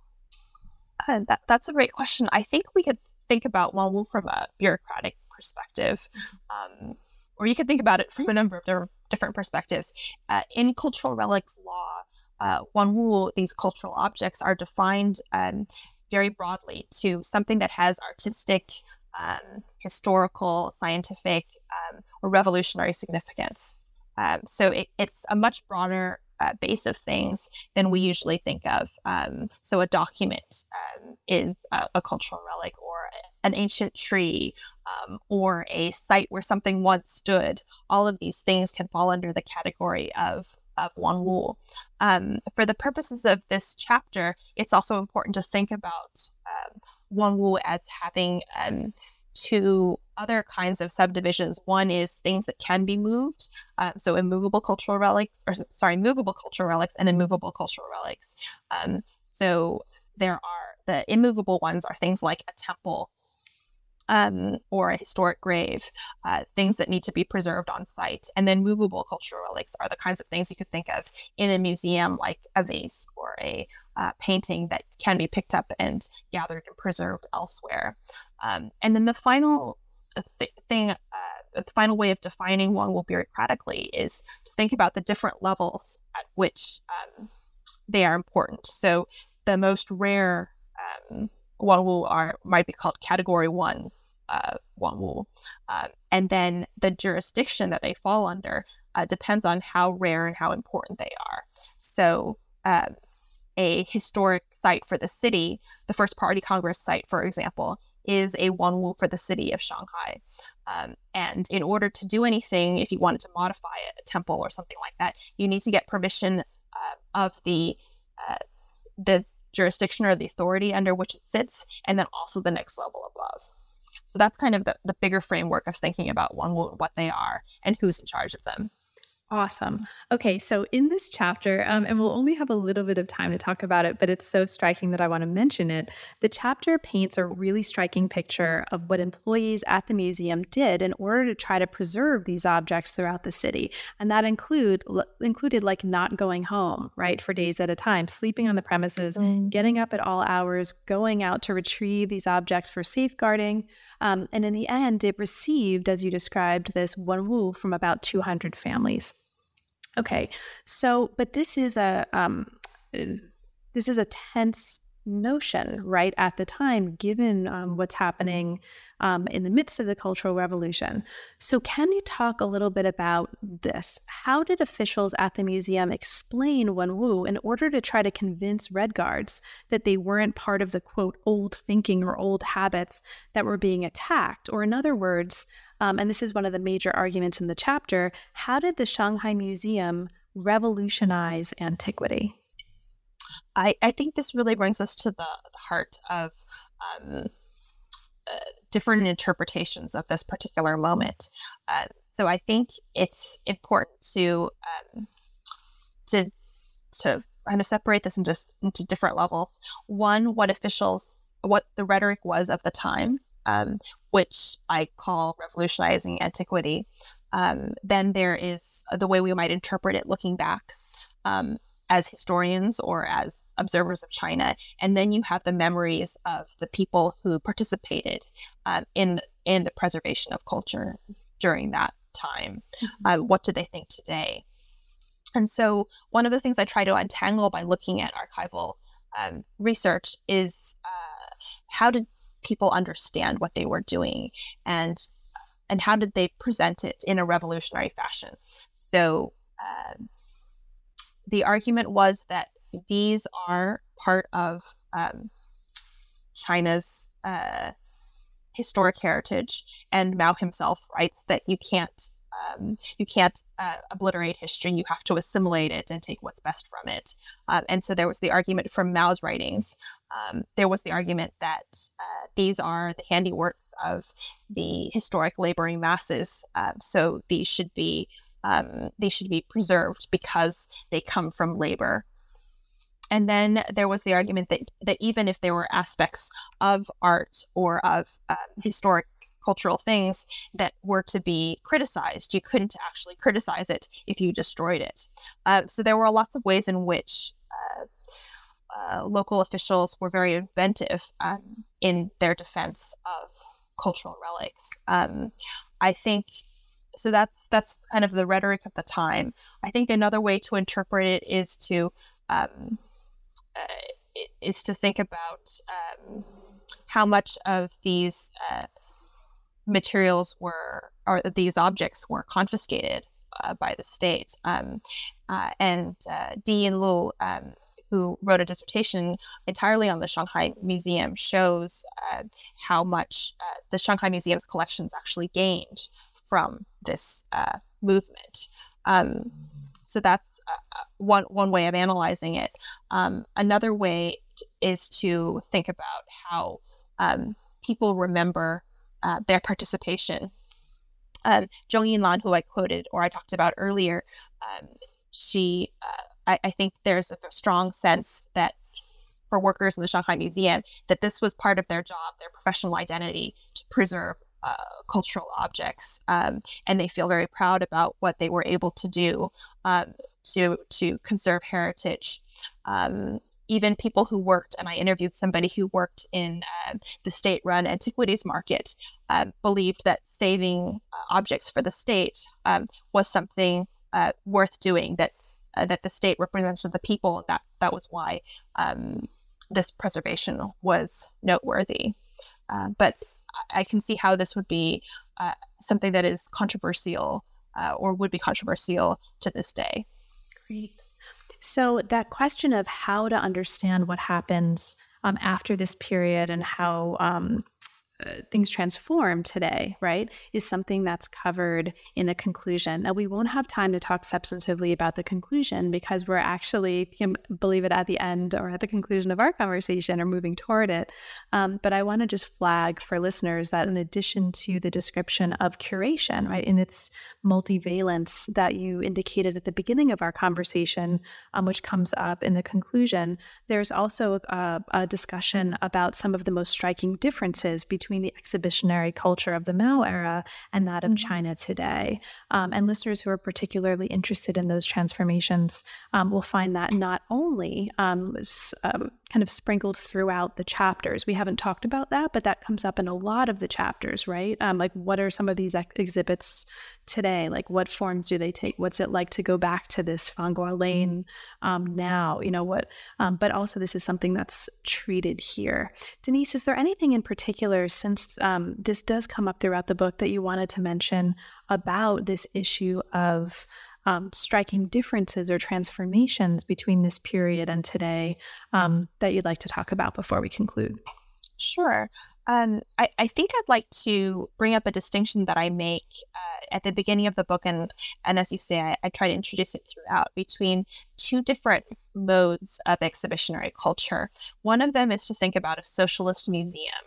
Uh, that, that's a great question. I think we could think about Wenwu from a bureaucratic perspective, um, or you could think about it from a number of different perspectives. Uh, in cultural relics law, uh, Wenwu, these cultural objects, are defined um, very broadly to something that has artistic, um, historical, scientific, um, or revolutionary significance. Um, so it, it's a much broader uh, base of things than we usually think of. Um, so a document um, is a, a cultural relic, or an ancient tree, um, or a site where something once stood. All of these things can fall under the category of of Wenwu. Um, for the purposes of this chapter, it's also important to think about um, Wenwu as having um, two other kinds of subdivisions. One is things that can be moved, um, so immovable cultural relics, or sorry, movable cultural relics and immovable cultural relics. Um, so there are the immovable ones are things like a temple, Um, or a historic grave, uh, things that need to be preserved on site. And then movable cultural relics are the kinds of things you could think of in a museum, like a vase or a uh, painting that can be picked up and gathered and preserved elsewhere. Um, and then the final th- thing, uh, the final way of defining Wenwu bureaucratically is to think about the different levels at which um, they are important. So the most rare um, Wenwu are might be called Category One uh, Wenwu, uh, and then the jurisdiction that they fall under uh, depends on how rare and how important they are. So, uh, a historic site for the city, the First Party Congress site, for example, is a Wenwu for the city of Shanghai. Um, and in order to do anything, if you wanted to modify a temple or something like that, you need to get permission uh, of the uh, the jurisdiction or the authority under which it sits, and then also the next level above. So that's kind of the, the bigger framework of thinking about Wenwu, what they are, and who's in charge of them. Awesome. Okay, so in this chapter, um, and we'll only have a little bit of time to talk about it, but it's so striking that I want to mention it. The chapter paints a really striking picture of what employees at the museum did in order to try to preserve these objects throughout the city. And that include included like not going home, right, for days at a time, sleeping on the premises, mm. getting up at all hours, going out to retrieve these objects for safeguarding. Um, and in the end, it received, as you described, this Wenwu from about two hundred families. Okay, so, but this is a um, this is a tense notion, right, at the time, given um, what's happening um, in the midst of the Cultural Revolution. So can you talk a little bit about this? How did officials at the museum explain Wenwu in order to try to convince Red Guards that they weren't part of the, quote, old thinking or old habits that were being attacked? Or in other words, um, and this is one of the major arguments in the chapter, how did the Shanghai Museum revolutionize antiquity? I, I think this really brings us to the, the heart of um, uh, different interpretations of this particular moment. Uh, so I think it's important to um, to to kind of separate this into, into different levels. One, what officials, what the rhetoric was of the time, um, which I call revolutionizing antiquity. Um, then there is the way we might interpret it looking back. Um, as historians or as observers of China, and then you have the memories of the people who participated um, in in the preservation of culture during that time. Mm-hmm. Uh, what do they think today? And so one of the things I try to untangle by looking at archival um, research is uh, how did people understand what they were doing, and and how did they present it in a revolutionary fashion? So uh, the argument was that these are part of um, China's uh, historic heritage, and Mao himself writes that you can't um, you can't uh, obliterate history. You have to assimilate it and take what's best from it. Uh, and so there was the argument from Mao's writings. Um, there was the argument that uh, these are the handiworks of the historic laboring masses. Uh, so these should be um, these should be preserved because they come from labor. And then there was the argument that, that even if there were aspects of art or of um, historic cultural things that were to be criticized, you couldn't actually criticize it if you destroyed it. Uh, so there were lots of ways in which uh, uh, local officials were very inventive um, in their defense of cultural relics. Um, I think, so that's that's kind of the rhetoric of the time. I think another way to interpret it is to um, uh, is to think about um, how much of these uh, materials were, or these objects were confiscated uh, by the state. Um, uh, and uh, Di and Lu, um, who wrote a dissertation entirely on the Shanghai Museum, shows uh, how much uh, the Shanghai Museum's collections actually gained from this uh, movement. Um, so that's uh, one one way of analyzing it. Um, another way t- is to think about how um, people remember Uh, their participation. Um, Zhong Yinlan, who I quoted or I talked about earlier, um, she, uh, I, I think there's a strong sense that for workers in the Shanghai Museum, that this was part of their job, their professional identity, to preserve uh, cultural objects. Um, and they feel very proud about what they were able to do um, to, to conserve heritage. Um, Even people who worked, and I interviewed somebody who worked in uh, the state-run antiquities market, uh, believed that saving uh, objects for the state um, was something uh, worth doing, that uh, that the state represented the people, and that, that was why um, this preservation was noteworthy. Uh, but I can see how this would be uh, something that is controversial uh, or would be controversial to this day. Great. So that question of how to understand what happens um, after this period and how um, uh, things transform today, right, is something that's covered in the conclusion. Now, we won't have time to talk substantively about the conclusion because we're actually, you can believe it, at the end or at the conclusion of our conversation or moving toward it. Um, but I want to just flag for listeners that in addition to the description of curation, right, in its multivalence that you indicated at the beginning of our conversation, um, which comes up in the conclusion, there's also a, a discussion about some of the most striking differences between between the exhibitionary culture of the Mao era and that of mm-hmm. China today. Um, and listeners who are particularly interested in those transformations um, will find that not only um, s- um, kind of sprinkled throughout the chapters. We haven't talked about that, but that comes up in a lot of the chapters, right? Um, like, what are some of these ex- exhibits today? Like, what forms do they take? What's it like to go back to this Fanghua Lane um, now? You know, what, um, but also this is something that's treated here. Denise, is there anything in particular, since um, this does come up throughout the book, that you wanted to mention about this issue of Um, striking differences or transformations between this period and today um, that you'd like to talk about before we conclude? Sure. Um, I, I think I'd like to bring up a distinction that I make uh, at the beginning of the book, and, and as you say, I, I try to introduce it throughout, between two different modes of exhibitionary culture. One of them is to think about a socialist museum.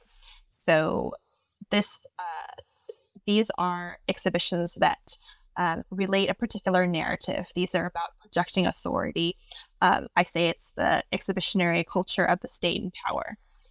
So this uh, these are exhibitions that Um, relate a particular narrative. These are about projecting authority. Um, I say it's the exhibitionary culture of the state and power.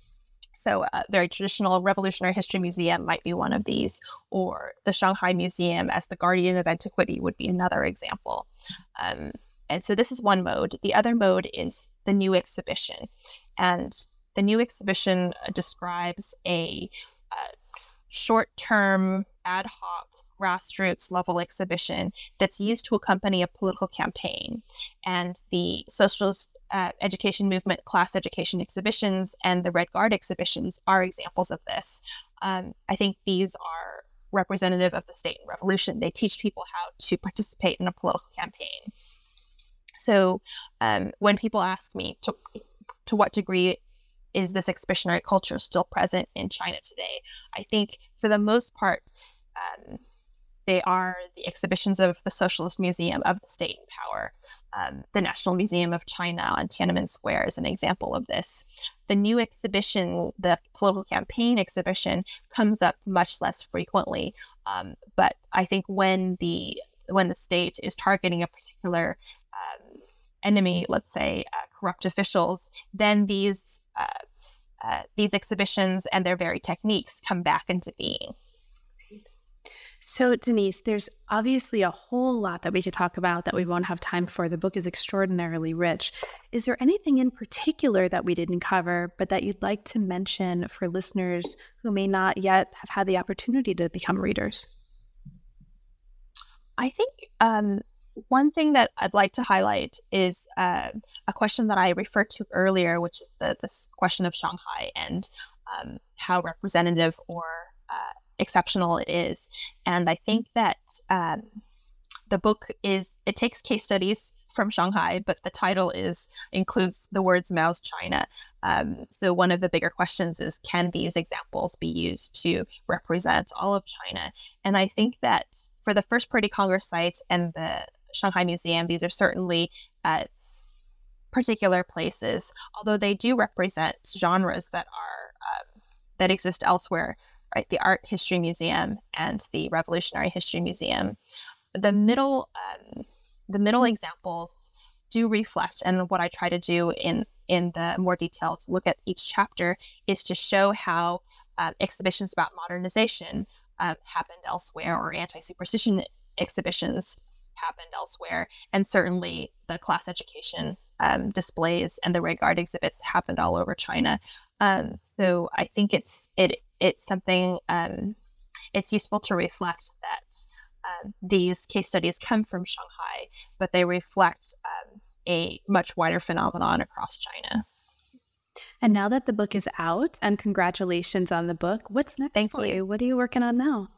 So a very traditional Revolutionary History Museum might be one of these, or the Shanghai Museum as the guardian of antiquity would be another example. Um, and so this is one mode. The other mode is the new exhibition. And the new exhibition describes a uh, short-term, ad hoc, grassroots level exhibition that's used to accompany a political campaign. And the socialist uh, education movement, class education exhibitions, and the Red Guard exhibitions are examples of this. Um, I think these are representative of the state and revolution. They teach people how to participate in a political campaign. So um, when people ask me to, to what degree is this exhibitionary culture still present in China today, I think for the most part, um, they are the exhibitions of the Socialist Museum of the State and Power. Um, the National Museum of China on Tiananmen Square is an example of this. The new exhibition, the political campaign exhibition, comes up much less frequently. Um, but I think when the when the state is targeting a particular um, enemy, let's say uh, corrupt officials, then these uh, uh, these exhibitions and their very techniques come back into being. So, Denise, there's obviously a whole lot that we could talk about that we won't have time for. The book is extraordinarily rich. Is there anything in particular that we didn't cover, but that you'd like to mention for listeners who may not yet have had the opportunity to become readers? I think um, one thing that I'd like to highlight is uh, a question that I referred to earlier, which is the this question of Shanghai and um, how representative or uh, exceptional it is. And I think that um, the book is, it takes case studies from Shanghai, but the title is includes the words Mao's China. Um, so one of the bigger questions is, can these examples be used to represent all of China? And I think that for the First Party Congress site and the Shanghai Museum, these are certainly uh, particular places, although they do represent genres that are um, that exist elsewhere. Right, the Art History Museum and the Revolutionary History Museum. The middle, um, the middle examples do reflect, and what I try to do in in the more detailed look at each chapter is to show how uh, exhibitions about modernization uh, happened elsewhere, or anti-superstition exhibitions happened elsewhere, and certainly the class education um, displays and the Red Guard exhibits happened all over China. Um, so I think it's it. It's something, um, it's useful to reflect that um, these case studies come from Shanghai, but they reflect um, a much wider phenomenon across China. And now that the book is out, and congratulations on the book, what's next Thank for you. you? What are you working on now?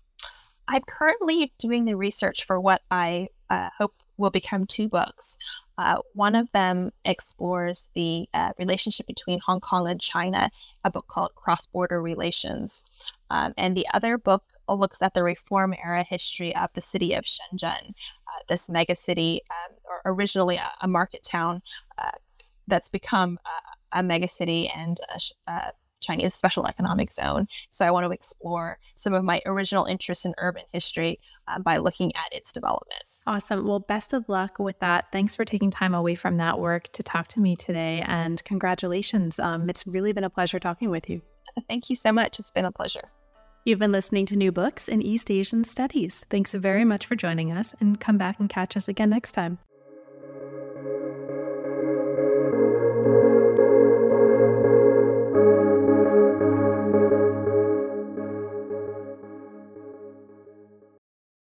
I'm currently doing the research for what I uh, hope will become two books. Uh, one of them explores the uh, relationship between Hong Kong and China, a book called Cross-Border Relations. Um, and the other book looks at the Reform era history of the city of Shenzhen, uh, this megacity, um, or originally a, a market town uh, that's become a, a megacity and a, a Chinese special economic zone. So I want to explore some of my original interests in urban history uh, by looking at its development. Awesome. Well, best of luck with that. Thanks for taking time away from that work to talk to me today, and congratulations. Um, it's really been a pleasure talking with you. Thank you so much. It's been a pleasure. You've been listening to New Books in East Asian Studies. Thanks very much for joining us, and come back and catch us again next time.